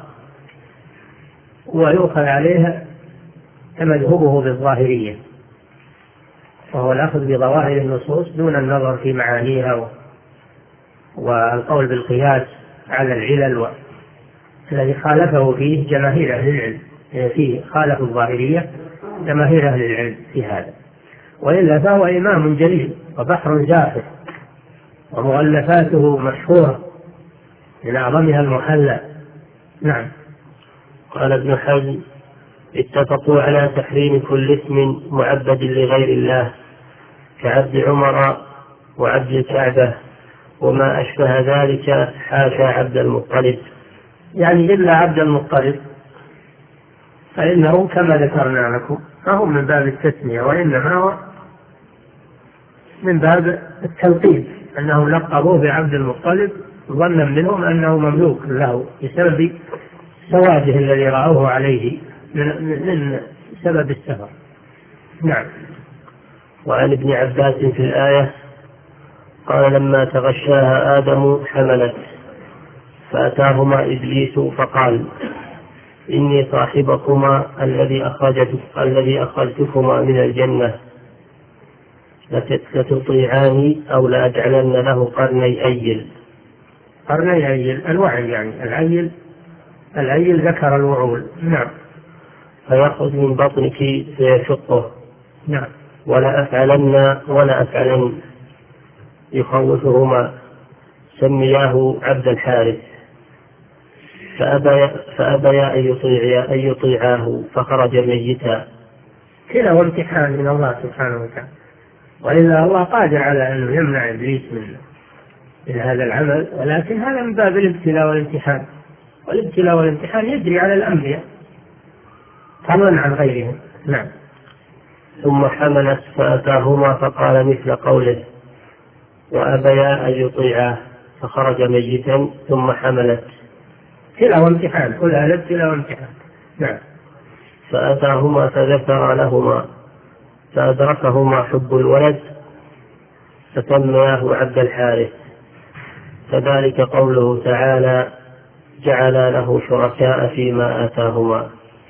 ويؤخذ عليها تمذهبه بالظاهرية، وهو الأخذ بظواهر النصوص دون النظر في معانيها والقول بالقياس على العلل الذي خالفه فيه جماهير أهل العلم، فيه خالف الظاهرية جماهير أهل العلم في هذا، وإلا فهو إمام جليل وبحر زاخر، ومؤلفاته مشهورة من أعظمها المحلى. نعم. قال ابن حزم: اتفقوا على تحريم كل اسم معبد لغير الله كعبد عمر وعبد الكعبة وما أشبه ذلك حاشا عبد المطلب، يعني إلا عبد المطلب، فإنه كما ذكرنا لكم ما هو من باب التسمية، وإنما هو من باب التلقيب، أنهم لقبوه بعبد المطلب ظنا منهم أنه مملوك له بسبب سواده الذي رأوه عليه من سبب السفر. نعم. وعن ابن عباس في الآية قال: لما تغشاها آدم حملت، فأتاهما إبليس فقال: إني صاحبكما الذي أخرجتكما من الجنة، لتطيعاني أو لأجعلن له قرني أيل. قرني أيل الوعي، يعني الأيل ذكر الوعول. نعم. فيخرج من بطنك فيشقه. نعم. ولا أفعلن يخوفهما، سمياه عبد الحارث، فأبيا أن يطيعاه فخرج ميتا. كلا وامتحان من الله سبحانه وتعالى، وإلا الله قادر على أن يمنع إبليس من هذا العمل، ولكن هذا من باب الابتلاء والامتحان، والابتلاء والامتحان يجري على الأنبياء فضلا عن غيرهم. نعم. ثم حملت فأتاهما فقال مثل قوله: وأبيا أن يطيعاه فخرج ميتا ثم حملت. كلا وامتحان، كل هذا ابتلاء وامتحان. نعم. فأتاهما فذكر لهما فأدركهما حب الولد فسمياه عبد الحارث، فذلك قوله تعالى: جعل له شركاء فيما آتاهما.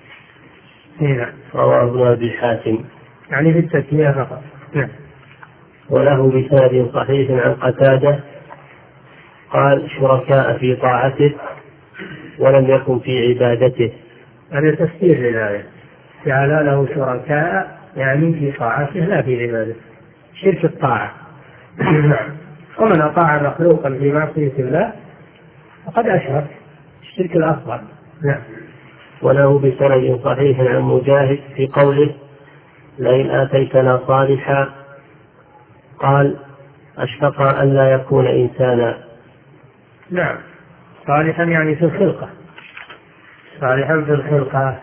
رواه ابن أبي حاتم، يعني في التسمية فقط. نعم. وله بسند صحيح عن قتادة قال: شركاء في طاعته ولم يكن في عبادته. هذا تفسير للآية، جعل له شركاء يعني في طاعته لا في عبادته، شرك الطاعة. ومن أطاع مخلوقا في معصية الله فقد أشرك، الشرك الأصغر. نعم. وله بسند صحيح عن مجاهد في قوله: لئن آتيتنا صالحا، قال: أشفق أن لا يكون إنسانا. نعم. صالحا يعني في الخلقة، صالحا في الخلقة،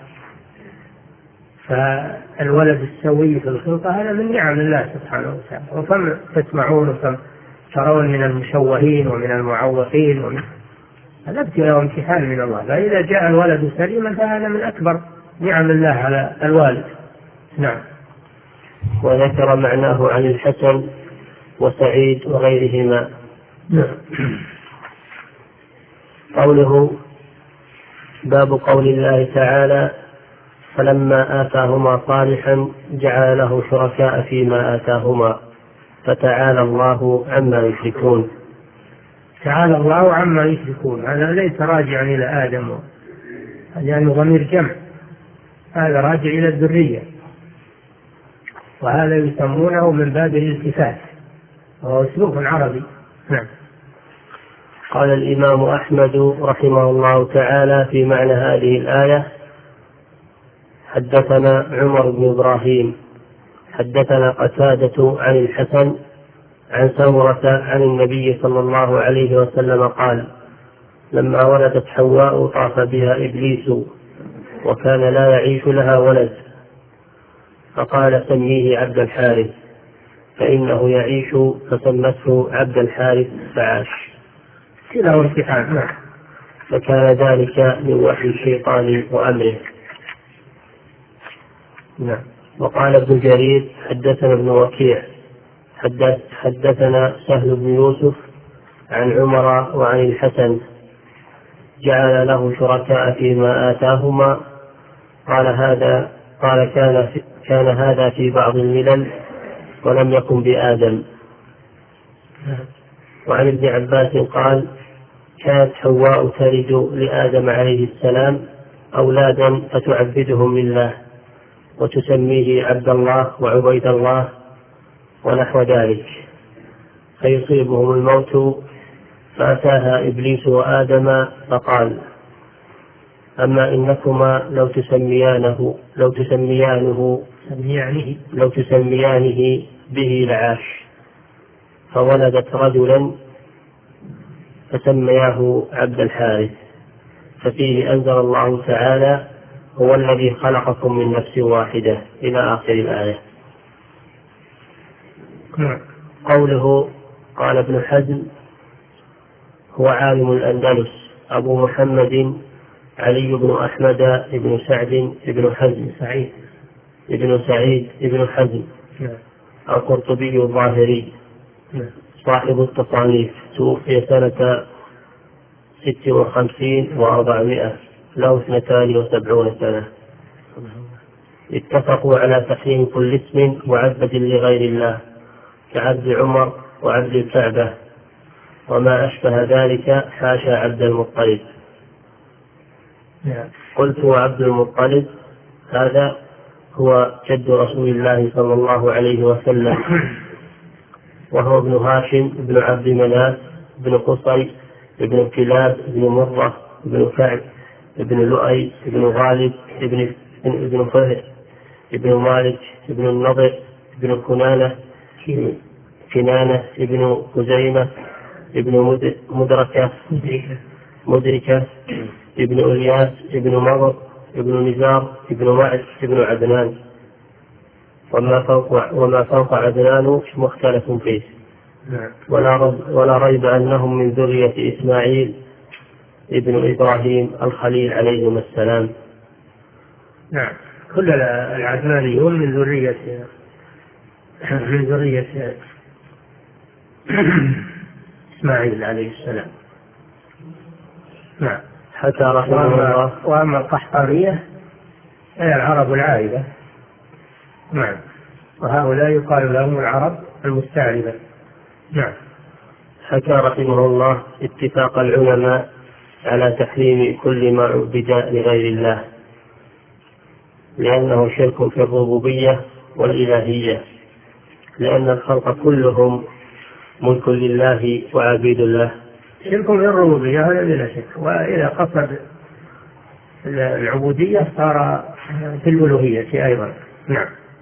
فالولد السوي في الخلقة هذا من نعم الله سبحانه وتعالى. وكم تسمعون وكم ترون من المشوهين ومن المعوقين، هذا ابتلاء وامتحان من الله، فإذا جاء الولد سليما فهذا من أكبر نعم الله على الوالد. نعم. وذكر معناه عن الحسن وسعيد وغيرهما. قوله: باب قول الله تعالى: فلما آتاهما صالحا جعل له شركاء فيما آتاهما، فتعالى الله عما يشركون. تعالى الله عما يشركون، هذا ليس راجعا إلى آدم، يعني ضمير جمع، هذا راجع إلى الذرية، وهذا يسمونه من باب الالتفات، وهو أسلوب عربي. نعم. قال الإمام أحمد رحمه الله تعالى في معنى هذه الآية: حدثنا عمر بن إبراهيم حدثنا قتادة عن الحسن عن سمرة عن النبي صلى الله عليه وسلم قال: لما ولدت حواء طاف بها إبليس وكان لا يعيش لها ولد، فقال: سميه عبد الحارث، فإنه يعيش، فسمته عبد الحارث فعاش. كلا ارتحال. فكان ذلك من وحي الشيطان وأمره. وقال ابن جرير حدثنا ابن وكيع حدثنا سهل بن يوسف عن عمر وعن الحسن جعل له شركاء فيما آتاهما. قال كان هذا في بعض الملل ولم يكن بآدم. وعن ابن عباس قال كانت حواء تلد لآدم عليه السلام أولادا فتعبدهم لله وتسميه عبد الله وعبيد الله ونحو ذلك، فيصيبهم الموت، فأتاها إبليس وآدم فقال أما إنكما لو تسميانه به لعاش. فولدت رجلا فسمياه عبد الحارث. ففيه أنزل الله تعالى هو الذي خلقكم من نفس واحدة إلى آخر الآية. قوله قال ابن حزم هو عالم الأندلس أبو محمد علي بن أحمد بن سعد بن حزم ابن سعيد ابن حزم القرطبي الظاهري صاحب التصانيف، توفي سنة 56 و400، له 72 سنة. اتفقوا على تحريم كل اسم معبد لغير الله كعبد عمر وعبد الكعبة وما أشبه ذلك، حاشا عبد المطلب. قلت وعبد المطلب هذا هو جد رسول الله صلى الله عليه وسلم، وهو ابن هاشم بن عبد مناف بن قصي بن كلاب بن مرة بن كعب بن لؤي بن غالب بن فهر بن مالك بن النضر بن كنانة بن خزيمة بن مدركة ابن إلياس ابن مضر ابن نزار ابن معد ابن عدنان، وما فوق عدنان مختلف فيه، ولا ريب أنهم من ذرية إسماعيل ابن إبراهيم الخليل عليهما السلام. نعم، كل العدنانيون من ذرية إسماعيل عليه السلام. نعم. حتى رحمه الله. وأما القحطانية هي العرب العائدة. نعم، وهؤلاء يقال لهم العرب المستعربة. نعم. حكى رحمه الله اتفاق العلماء على تحريم كل ما عبد لغير الله، لأنه شرك في الربوبية والإلهية، لأن الخلق كلهم ملك لله وعبيد الله. شرك في الربوبية هذا بلا شك، وإذا قصد العبودية صار في الألوهية أيضا. نعم.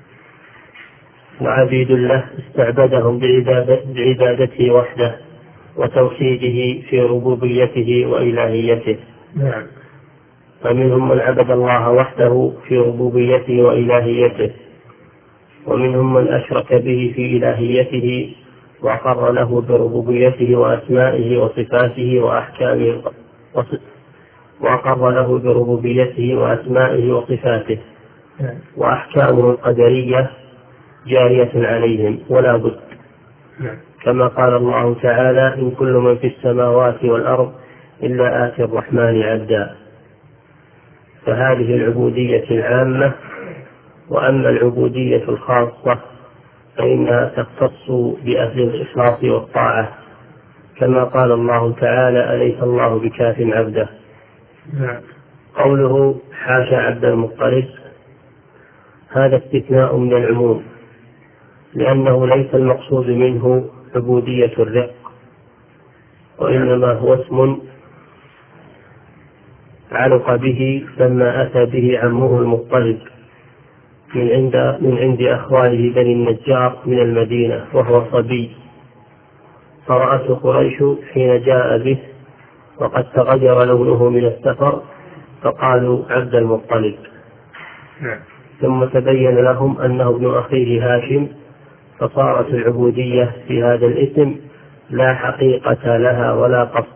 وعبيد الله استعبدهم بعبادته وحده وتوحيده في ربوبيته وإلهيته. نعم. فمنهم من عبد الله وحده في ربوبيته وإلهيته، ومنهم من أشرك به في إلهيته وأقر له بربوبيته وأسمائه وصفاته وأحكامه، وأقر له بربوبيته وأسمائه وصفاته، وأحكامه القدرية جارية عليهم ولا بد، كما قال الله تعالى إن كل من في السماوات والأرض إلا آتي الرحمن عبدا. فهذه العبودية العامة. وأما العبودية الخاصة فإنها تختص بأهل الإخلاص والطاعة، كما قال الله تعالى أليس الله بكاف عبده. قوله حاشا عبد المطلب هذا استثناء من العموم، لأنه ليس المقصود منه عبودية الرق، وإنما هو اسم علق به لما أتى به عمه المطلب من عند أخواله بني النجار من المدينة وهو صبي، فرأته قريش حين جاء به وقد تغير لونه من السفر فقالوا عبد المطلب. ثم تبين لهم أنه ابن أخيه هاشم، فصارت العبودية في هذا الاسم لا حقيقة لها ولا قصد،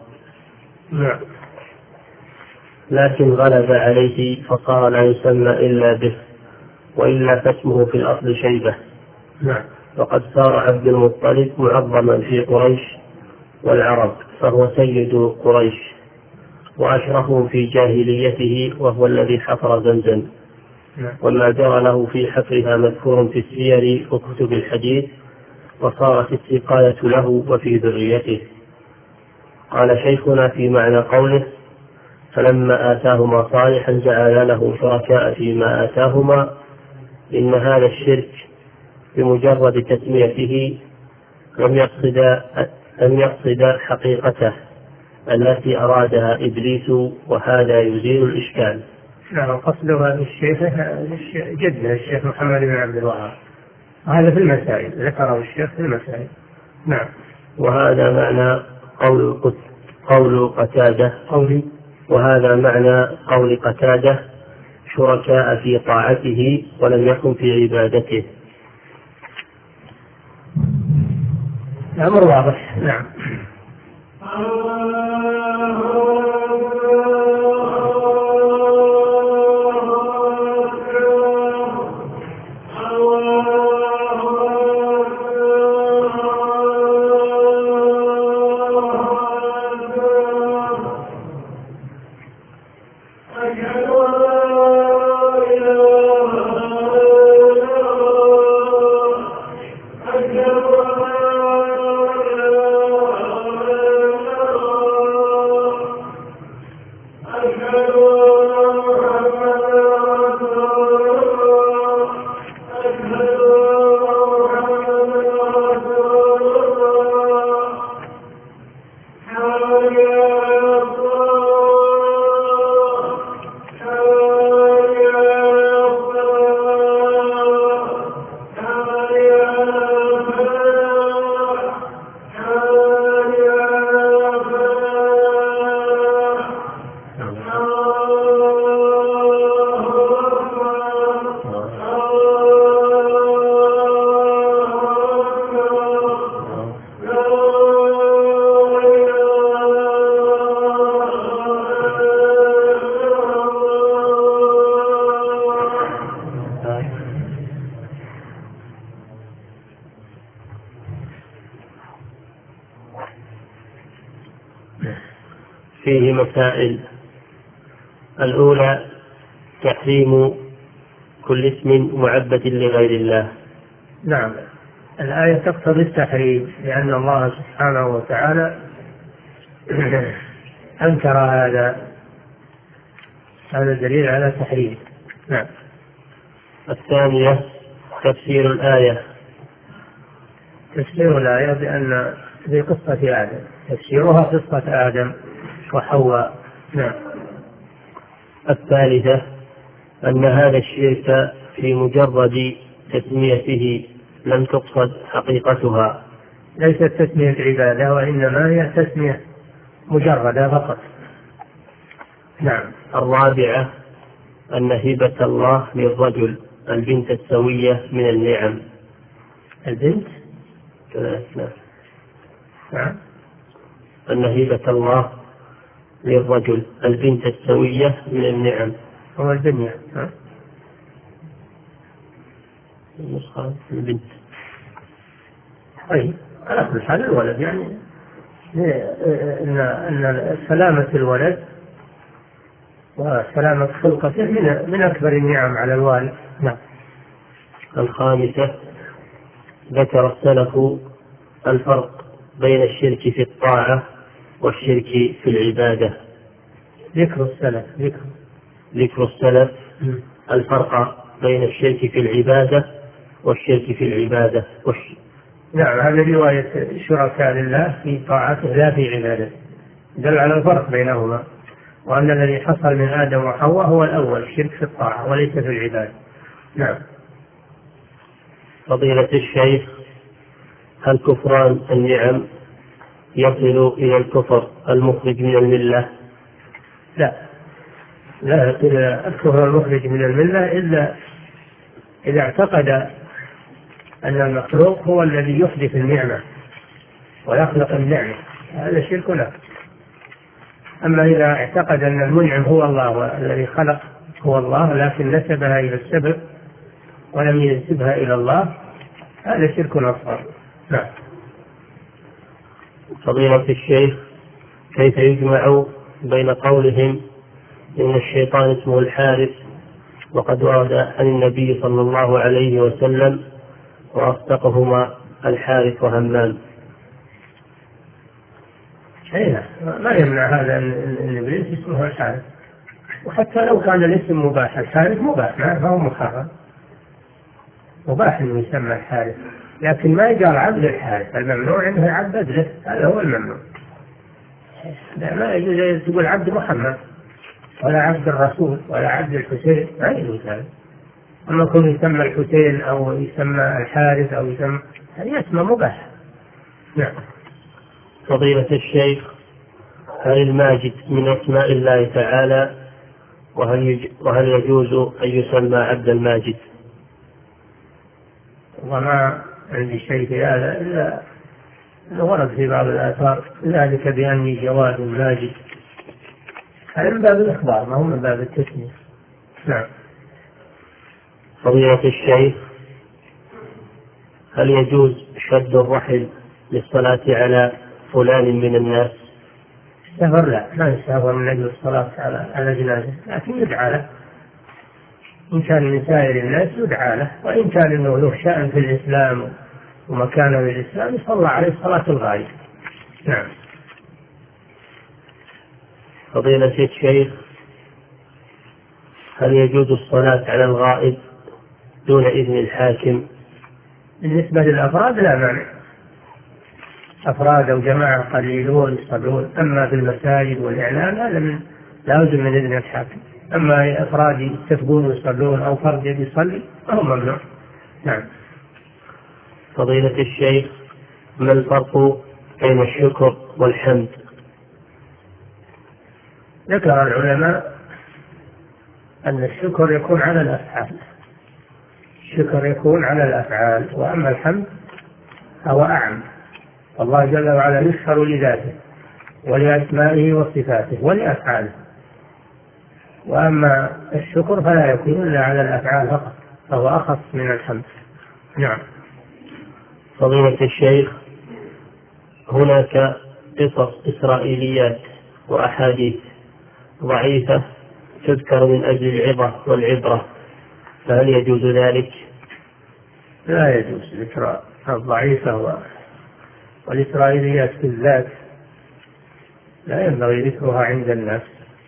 لكن غلب عليه فصار لا يسمى إلا به، وإلا فاسمه في الأصل شيبة. وقد صار عبد المطلب معظما في قريش والعرب، فهو سيد قريش وأشرفهم في جاهليته، وهو الذي حفر زمزم، وما جرى له في حفرها مذكور في السير وكتب الحديث، وصارت السقاية له وفي ذريته. قال شيخنا في معنى قوله: فلما آتاهما صالحا جعل له شركاء فيما آتاهما، إن هذا الشرك بمجرد تسميته لم يقصد حقيقته التي أرادها إبليس، وهذا يزيل الإشكال. قصدها الشيخ جده الشيخ محمد بن عبد الوهاب، هذا في المسائل ذكره الشيخ في المسائل. وهذا معنى قول قتادة، وهذا معنى قول قتادة: شركاء في طاعته ولم يكن في عبادته. الأمر واضح. فيه مسائل. الأولى: تحريم كل اسم معبد لغير الله. الآية تقتضي التحريم، لأن الله سبحانه وتعالى أنكر هذا دليل على تحريم. الثانية: تفسير الآية. تفسير الآية بأن في قصة آدم، تفسيرها قصة آدم وحواء. الثالثة: أن هذا الشرك في مجرد تسميته لم تقصد حقيقتها، ليست تسمية عبادة، وإنما هي تسمية مجردة فقط. الرابعة: أن هبة الله للرجل البنت السوية من النعم. البنت؟ أن هبة الله للرجل البنت السوية من النعم. هو الدنيا. النسخة البنت. طيب، على كل حال الولد، يعني أن سلامة الولد وسلامة خلقته من أكبر النعم على الوالد. الخامسة: ذكر السلف الفرق بين الشرك في الطاعة والشرك في العبادة. ذكر السلف الفرق بين الشرك في العبادة والشرك في العبادة. هذه رواية شركاء لله في طاعته لا في عبادته، دل على الفرق بينهما، وأن الذي حصل من آدم وحواء هو الأول، الشرك في الطاعة وليس في العبادة. فضيلة الشيخ: هل كفران النعم يصل إلى الكفر المخرج من الملة؟ لا إلى الكفر المخرج من الملة إلا إذا اعتقد أن المخلوق هو الذي يحدث النعمة ويخلق النعمة، هذا شرك له. أما إذا اعتقد أن المنعم هو الله والذي خلق هو الله لكن نسبها إلى السبب ولم ينسبها إلى الله، هذا شرك أصغر. نعم. فضيلة الشيخ، كيف يجمع بين قولهم إن الشيطان اسمه الحارث وقد ورد عن النبي صلى الله عليه وسلم وأصدقهما الحارث وهمام؟ ما يمنع هذا أن إبليس اسمه الحارث، وحتى لو كان الاسم مباح، الحارث مباح ما هو محرم، مباح أنه يسمى الحارث، لكن ما يقال عبد الحارث، الممنوع أنه يعبد له، هذا هو الممنوع. ما يجوز تقول عبد محمد ولا عبد الرسول ولا عبد الحسين، ما يجوز هذا. أما كون يسمى الحسين أو يسمى الحارث أو يسمى، هذه اسمه مباح. نعم. فضيلة الشيخ، هل الماجد من أسماء الله تعالى؟ وهل يجوز أن يسمى عبد الماجد؟ وما عندي شيء في هذا إلا ورد في بعض الآثار ذلك بأني جواد ماجد، هذا من باب الإخبار ما هو من باب التسمية. نعم. فضيلة الشيخ، هل يجوز شد الرحل للصلاة على فلان من الناس؟ السفر لا، ما يستهور من أجل الصلاة على جنازة، لكن يدعى له إن كان من سائر الناس، يدعى له، وإن كان إنه له شأن في الإسلام ومكانه في الإسلام يصلى عليه صلاة الغائب. نعم. فضيلة الشيخ، هل يجوز الصلاة على الغائب دون إذن الحاكم؟ بالنسبة للأفراد لا مانع، أفراد أو جماعة قليلون يصلون، أما في المساجد والإعلام هذا من لازم من إذن الحاكم، أما أفراد يتفقون ويصلون أو فرد يصلي فهو ممنوع. نعم. فضيلة الشيخ، ما الفرق بين الشكر والحمد؟ ذكر العلماء أن الشكر يكون على الأفعال، الشكر يكون على الأفعال، وأما الحمد هو أعم، الله جل وعلا يشكر لذاته ولأسمائه وصفاته ولأفعاله، وأما الشكر فلا يكون إلا على الأفعال فقط، فهو أخص من الحمد. نعم. فضيلة الشيخ، هناك قصص إسرائيليات وأحاديث ضعيفة تذكر من أجل العظة والعبرة، فهل يجوز ذلك؟ لا يجوز ذكر الضعيفة والإسرائيليات بالذات، لا ينبغي ذكرها عند الناس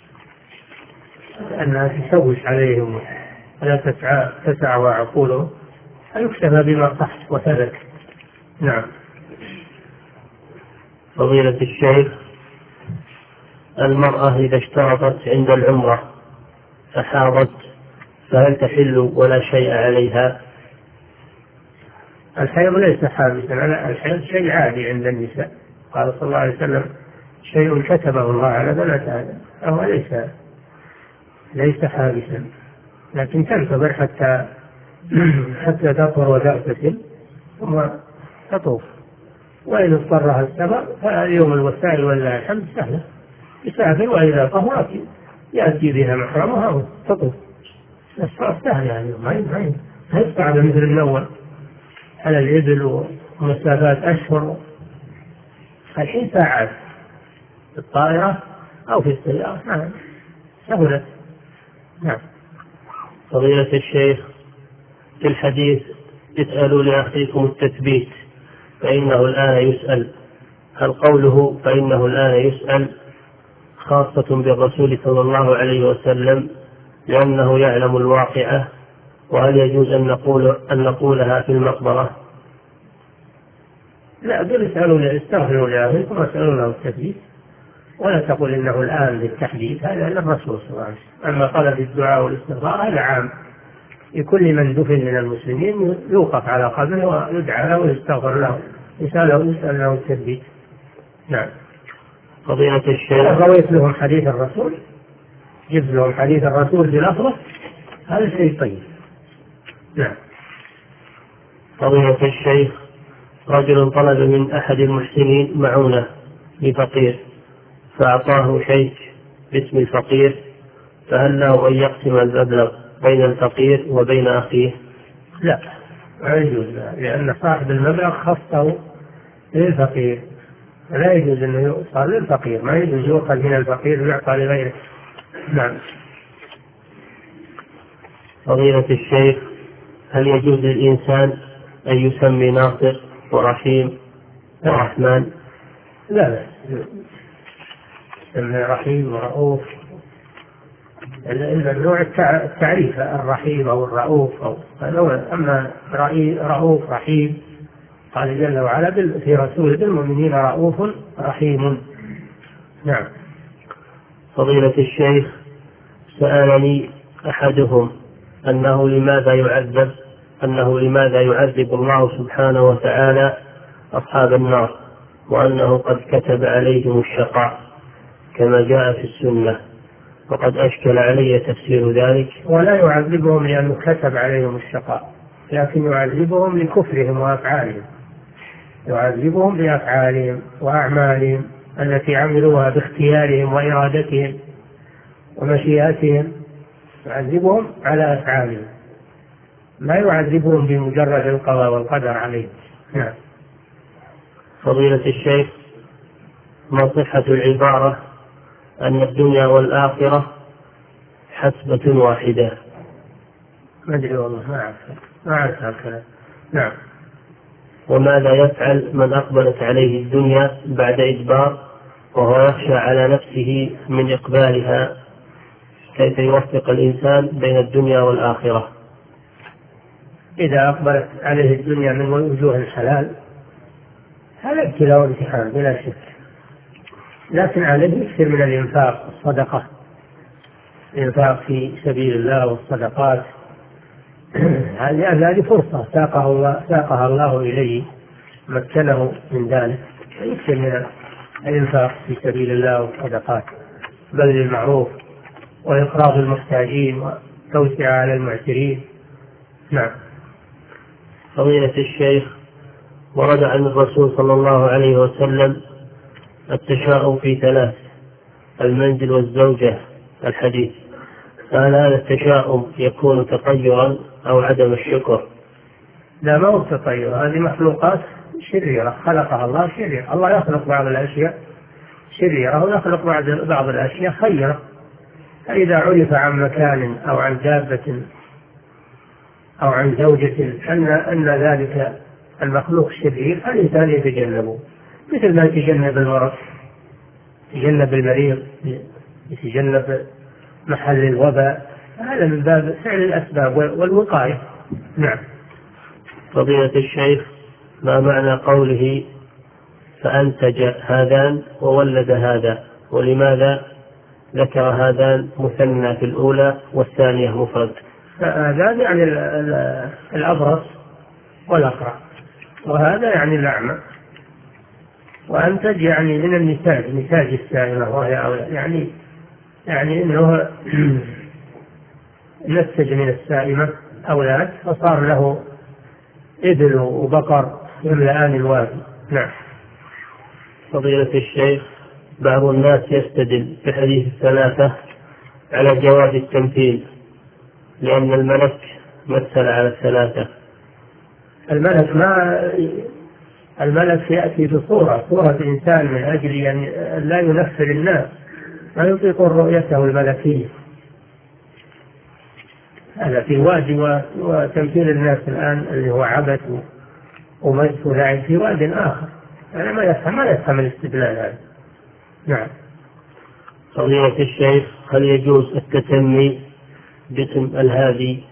لأنها تشوش عليهم ولا تسع عقولهم، فيكتفى بما صح وثبت. نعم. فضيلة الشيخ، المرأة إذا اشترطت عند العمرة فحاضت فهل تحل ولا شيء عليها؟ الحيض ليس حابسا، الحيض شيء عادي عند النساء، قال صلى الله عليه وسلم شيء كتبه الله على بنات آدم، فهو ليس حابسا، لكن تنتظر حتى تطهر وتغتسل ثم تطوف، وإن اضطرها السفر فاليوم الوسائل ولله الحمد سهلة، يسافر وإذا طهرت يأتي بها محرمها وتطوف، الصلاة سهلة يعني ما يصعب مثل الأول على الإبل ومسافات أشهر، الحين ساعات في الطائرة أو في السيارة سهلت. نعم. فضيلة الشيخ، في الحديث اسألوا لأخيكم التثبيت فإنه الآن يسأل، هل قوله فإنه الآن يسأل خاصة بالرسول صلى الله عليه وسلم لأنه يعلم الواقعة، وهل يجوز أن نقولها في المقبرة؟ لا، قل استغفروا لأخيكم واسألوا له التثبيت، ولا تقول إنه الآن بالتحديد، هذا للرسول صلى الله عليه وسلم. أما قال في الدعاء والاستغفار هذا عام لكل من دفن من المسلمين، يوقف على قبره ويدعى له ويستغفر له، يسأل له التثبيت. نعم. فضيلة الشيخ، رويت لهم حديث الرسول، جبت لهم حديث الرسول بلفظه، هذا شيء طيب. نعم. فضيلة الشيخ، رجل طلب من أحد المحسنين معونة لفقير فأعطاه شيء باسم الفقير، فهل له أن يقسم المبلغ بين الفقير وبين أخيه؟ لا، لا يجوز، لأن صاحب المبلغ خصه للفقير، لا يجوز أنه يؤخذ للفقير، ما يجوز يؤخذ من الفقير ويعطى لغيره. نعم. فضيلة الشيخ، هل يجوز للإنسان أن يسمي ناصر ورحيم ورحمن؟ لا لا، يسمي رحيم ورؤوف، إلا نوع التعريف، الرحيم أو الرؤوف أما رؤوف رحيم، قال جل وعلا في رسوله بالمؤمنين رؤوف رحيم. نعم. فضيلة الشيخ، سألني أحدهم أنه لماذا يعذب الله سبحانه وتعالى أصحاب النار، وأنه قد كتب عليهم الشقاء كما جاء في السنة، وقد أشكل علي تفسير ذلك. ولا يعذبهم لأنه كتب عليهم الشقاء، لكن يعذبهم لكفرهم وأفعالهم، يعذبهم بأفعالهم وأعمالهم التي عملوها باختيارهم وإرادتهم ومشيئتهم، يعذبهم على أفعالهم، ما يعذبهم بمجرد القضاء والقدر عليهم. نعم. فضيلة الشيخ، ما صحة العبارة أن الدنيا والآخرة حسبة واحدة؟ ما أدري والله، ما أعرف هالكلام. نعم. وماذا يفعل من أقبلت عليه الدنيا بعد إدبار وهو يخشى على نفسه من إقبالها؟ كيف يوفق الإنسان بين الدنيا والآخرة؟ إذا أقبلت عليه الدنيا من وجوه الحلال هذا ابتلاء وامتحان بلا شك، لكن عليه يكثر من الإنفاق والصدقة، الإنفاق في سبيل الله والصدقات، هذه فرصة ساقها الله إليه، مكنه من ذلك، يكثر من الإنفاق في سبيل الله والصدقات، بذل المعروف وإقراض المحتاجين وتوسعة على المعسرين. نعم. فضيلة الشيخ، ورد عن الرسول صلى الله عليه وسلم التشاؤم في ثلاث: المنزل والزوجة، الحديث، فهل هذا التشاؤم يكون تطيرا أو عدم الشكر؟ لا، ما هو تطير، هذه مخلوقات شريرة خلقها الله شريرة، الله يخلق بعض الأشياء شريرة ويخلق بعض الأشياء خيرة، فإذا عرف عن مكان أو عن دابة أو عن زوجة أن ذلك المخلوق شرير فالإنسان يتجنبه، مثل ما يتجنب المرض، يتجنب المريض، يتجنب محل الوباء، هذا من باب فعل الأسباب والوقاية. نعم. فضيلة الشيخ، ما معنى قوله فأنتج هذان وولد هذا، ولماذا ذكر هذان مثنى في الأولى والثانية مفرد؟ هذان يعني الأبرص والأقرع، وهذا يعني الأعمى، وأنتج يعني من النتاج السائمة، وهي أولى، يعني إنه نتج من السائمة أولاد فصار له إبل وبقر يملأان الوادي. نعم. فضيلة الشيخ، بعض الناس يستدل بحديث الثلاثة على جواز التمثيل لأن الملك مثل على الثلاثة. الملك يأتي بصورة إنسان من أجل أن لا ينفر الناس، ما يطيقون رؤيته الملكية، هذا في وادي، وتمثيل الناس الآن اللي هو عبث ومجد ولعب في واد آخر، أنا ما يفهم الاستدلال هذا. نعم. فضيلة الشيخ، هل يجوز التسمي باسم الهادي؟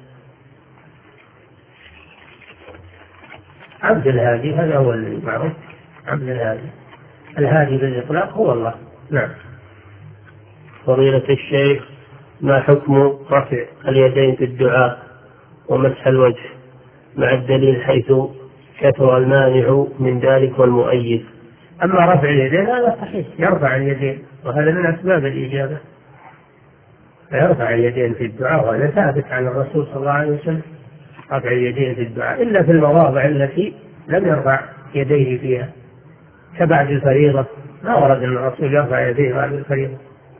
عبد الهادي هذا هو المعروف، عبد الهادي بالإطلاق هو الله. نعم. فضيلة الشيخ، ما حكم رفع اليدين في الدعاء ومسح الوجه مع الدليل حيث كثر المانع من ذلك والمؤيد؟ أما رفع اليدين هذا صحيح، يرفع اليدين، وهذا من أسباب الإجابة، يرفع اليدين في الدعاء، وهذا ثابت عن الرسول صلى الله عليه وسلم. رفع اليدين في الدعاء إلا في المواضع التي لم يرفع يديه فيها، كبعد الفريضة ما ورد أن الرسول يرفع يديه بعد الفريضة،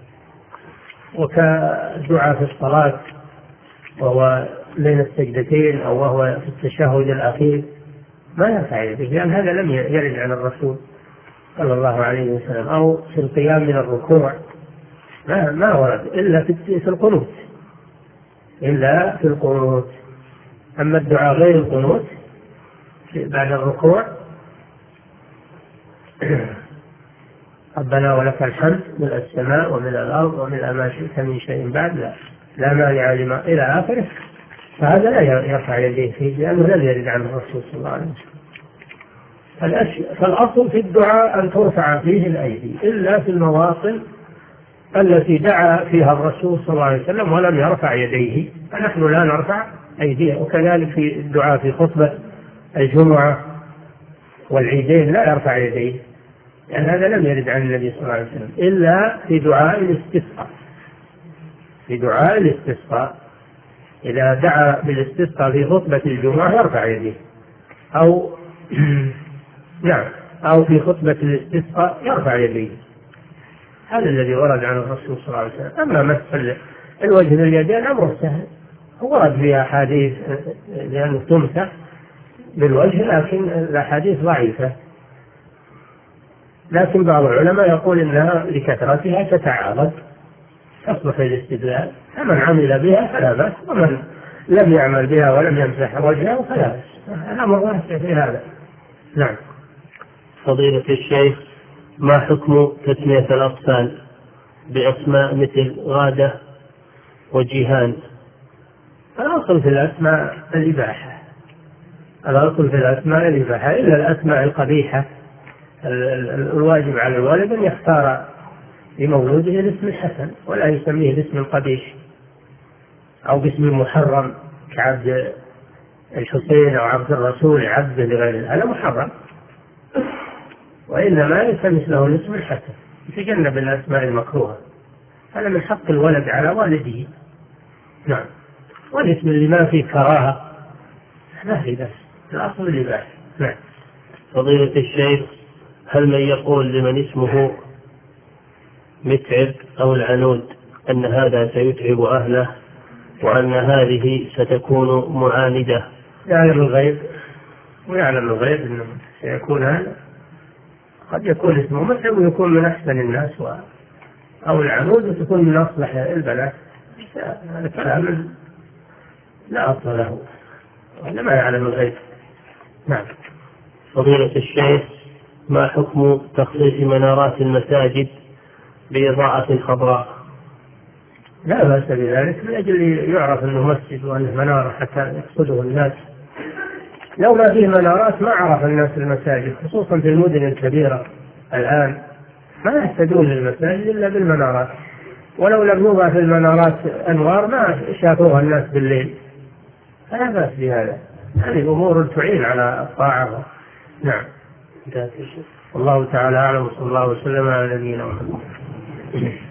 وكالدعاء في الصلاة وهو بين السجدتين أو وهو في التشهد الأخير ما يرفع يديه، لأن هذا لم يرد عن الرسول صلى الله عليه وسلم. أو في القيام من الركوع ما ورد إلا في القنوت، إلا في القنوت. أما الدعاء غير القنوت بعد الركوع ربنا ولك الحمد ملء السماء وملء الأرض وملء ما شئت من شيء بعد لا مانع لما إلى آخره، فهذا لا يرفع يديه فيه لأنه لم يرد عن الرسول صلى الله عليه وسلم. فالأصل في الدعاء أن ترفع فيه الأيدي إلا في المواطن التي دعا فيها الرسول صلى الله عليه وسلم ولم يرفع يديه، فنحن لا نرفع أيديه. وكذلك في الدعاء في خطبة الجمعة والعيدين لا يرفع يديه، لأن هذا لم يرد عن النبي صلى الله عليه وسلم إلا في دعاء الاستسقاء. في دعاء الاستسقاء إذا دعا بالاستسقاء في خطبة الجمعة يرفع يديه، أو نعم أو في خطبة الاستسقاء يرفع يديه. هذا الذي ورد عن الرسول صلى الله عليه وسلم. أما مسح الوجه باليدين أمر سهل، ورد فيها أحاديث لأنه تمسح بالوجه، لكن الأحاديث ضعيفة. لكن بعض العلماء يقول إنها لكثرتها تتعارض تصلح الاستدلال، فمن عمل بها فلا بأس، ومن لم يعمل بها ولم يمسح وجهه فلا بأس. الأمر واسع في هذا. نعم. فضيلة الشيخ، ما حكم تسمية الأطفال بأسماء مثل غادة وجيهان؟ الأصل في الأسماء الإباحة، الأصل في الأسماء الإباحة إلا الأسماء القبيحة. الواجب على الوالد أن يختار لمولوده الاسم الحسن ولا يسميه الاسم القبيح أو باسم المحرم كعبد الحسين أو عبد الرسول عبد لغير، هذا محرم. وإنما يسمى له الاسم الحسن، يتجنب الأسماء المكروهة، هذا من حق الولد على والده. نعم. والاسم اللي ما فيه كراهة ما في بس، الأصل الإباحة. نعم. فضيلة الشيخ، هل من يقول لمن اسمه متعب أو العنود أن هذا سيتعب أهله وأن هذه ستكون معاندة؟ يعلم الغيب ويعلم الغيب أنه سيكون هذا، قد يكون اسمه متعب ويكون من أحسن الناس، أو العنود وتكون من أصلح البلد. هذا كلام لا أصل له، ولا ما يعلم الغيب. نعم. فضيلة الشيخ، ما حكم تخصيص منارات المساجد بإضاءة خضراء؟ لا بأس بذلك، من أجل يعرف أنه مسجد وأنه منارة حتى يقصده الناس. لو ما فيه منارات ما عرف الناس المساجد، خصوصا في المدن الكبيرة الآن ما يهتدون للمساجد إلا بالمنارات، ولو لم يوضع في المنارات أنوار ما شافوها الناس بالليل، فلا بأس بهذا. هذه أمور تعين على الطاعة. نعم. والله تعالى أعلم، وصلى الله وسلم على نبينا محمد.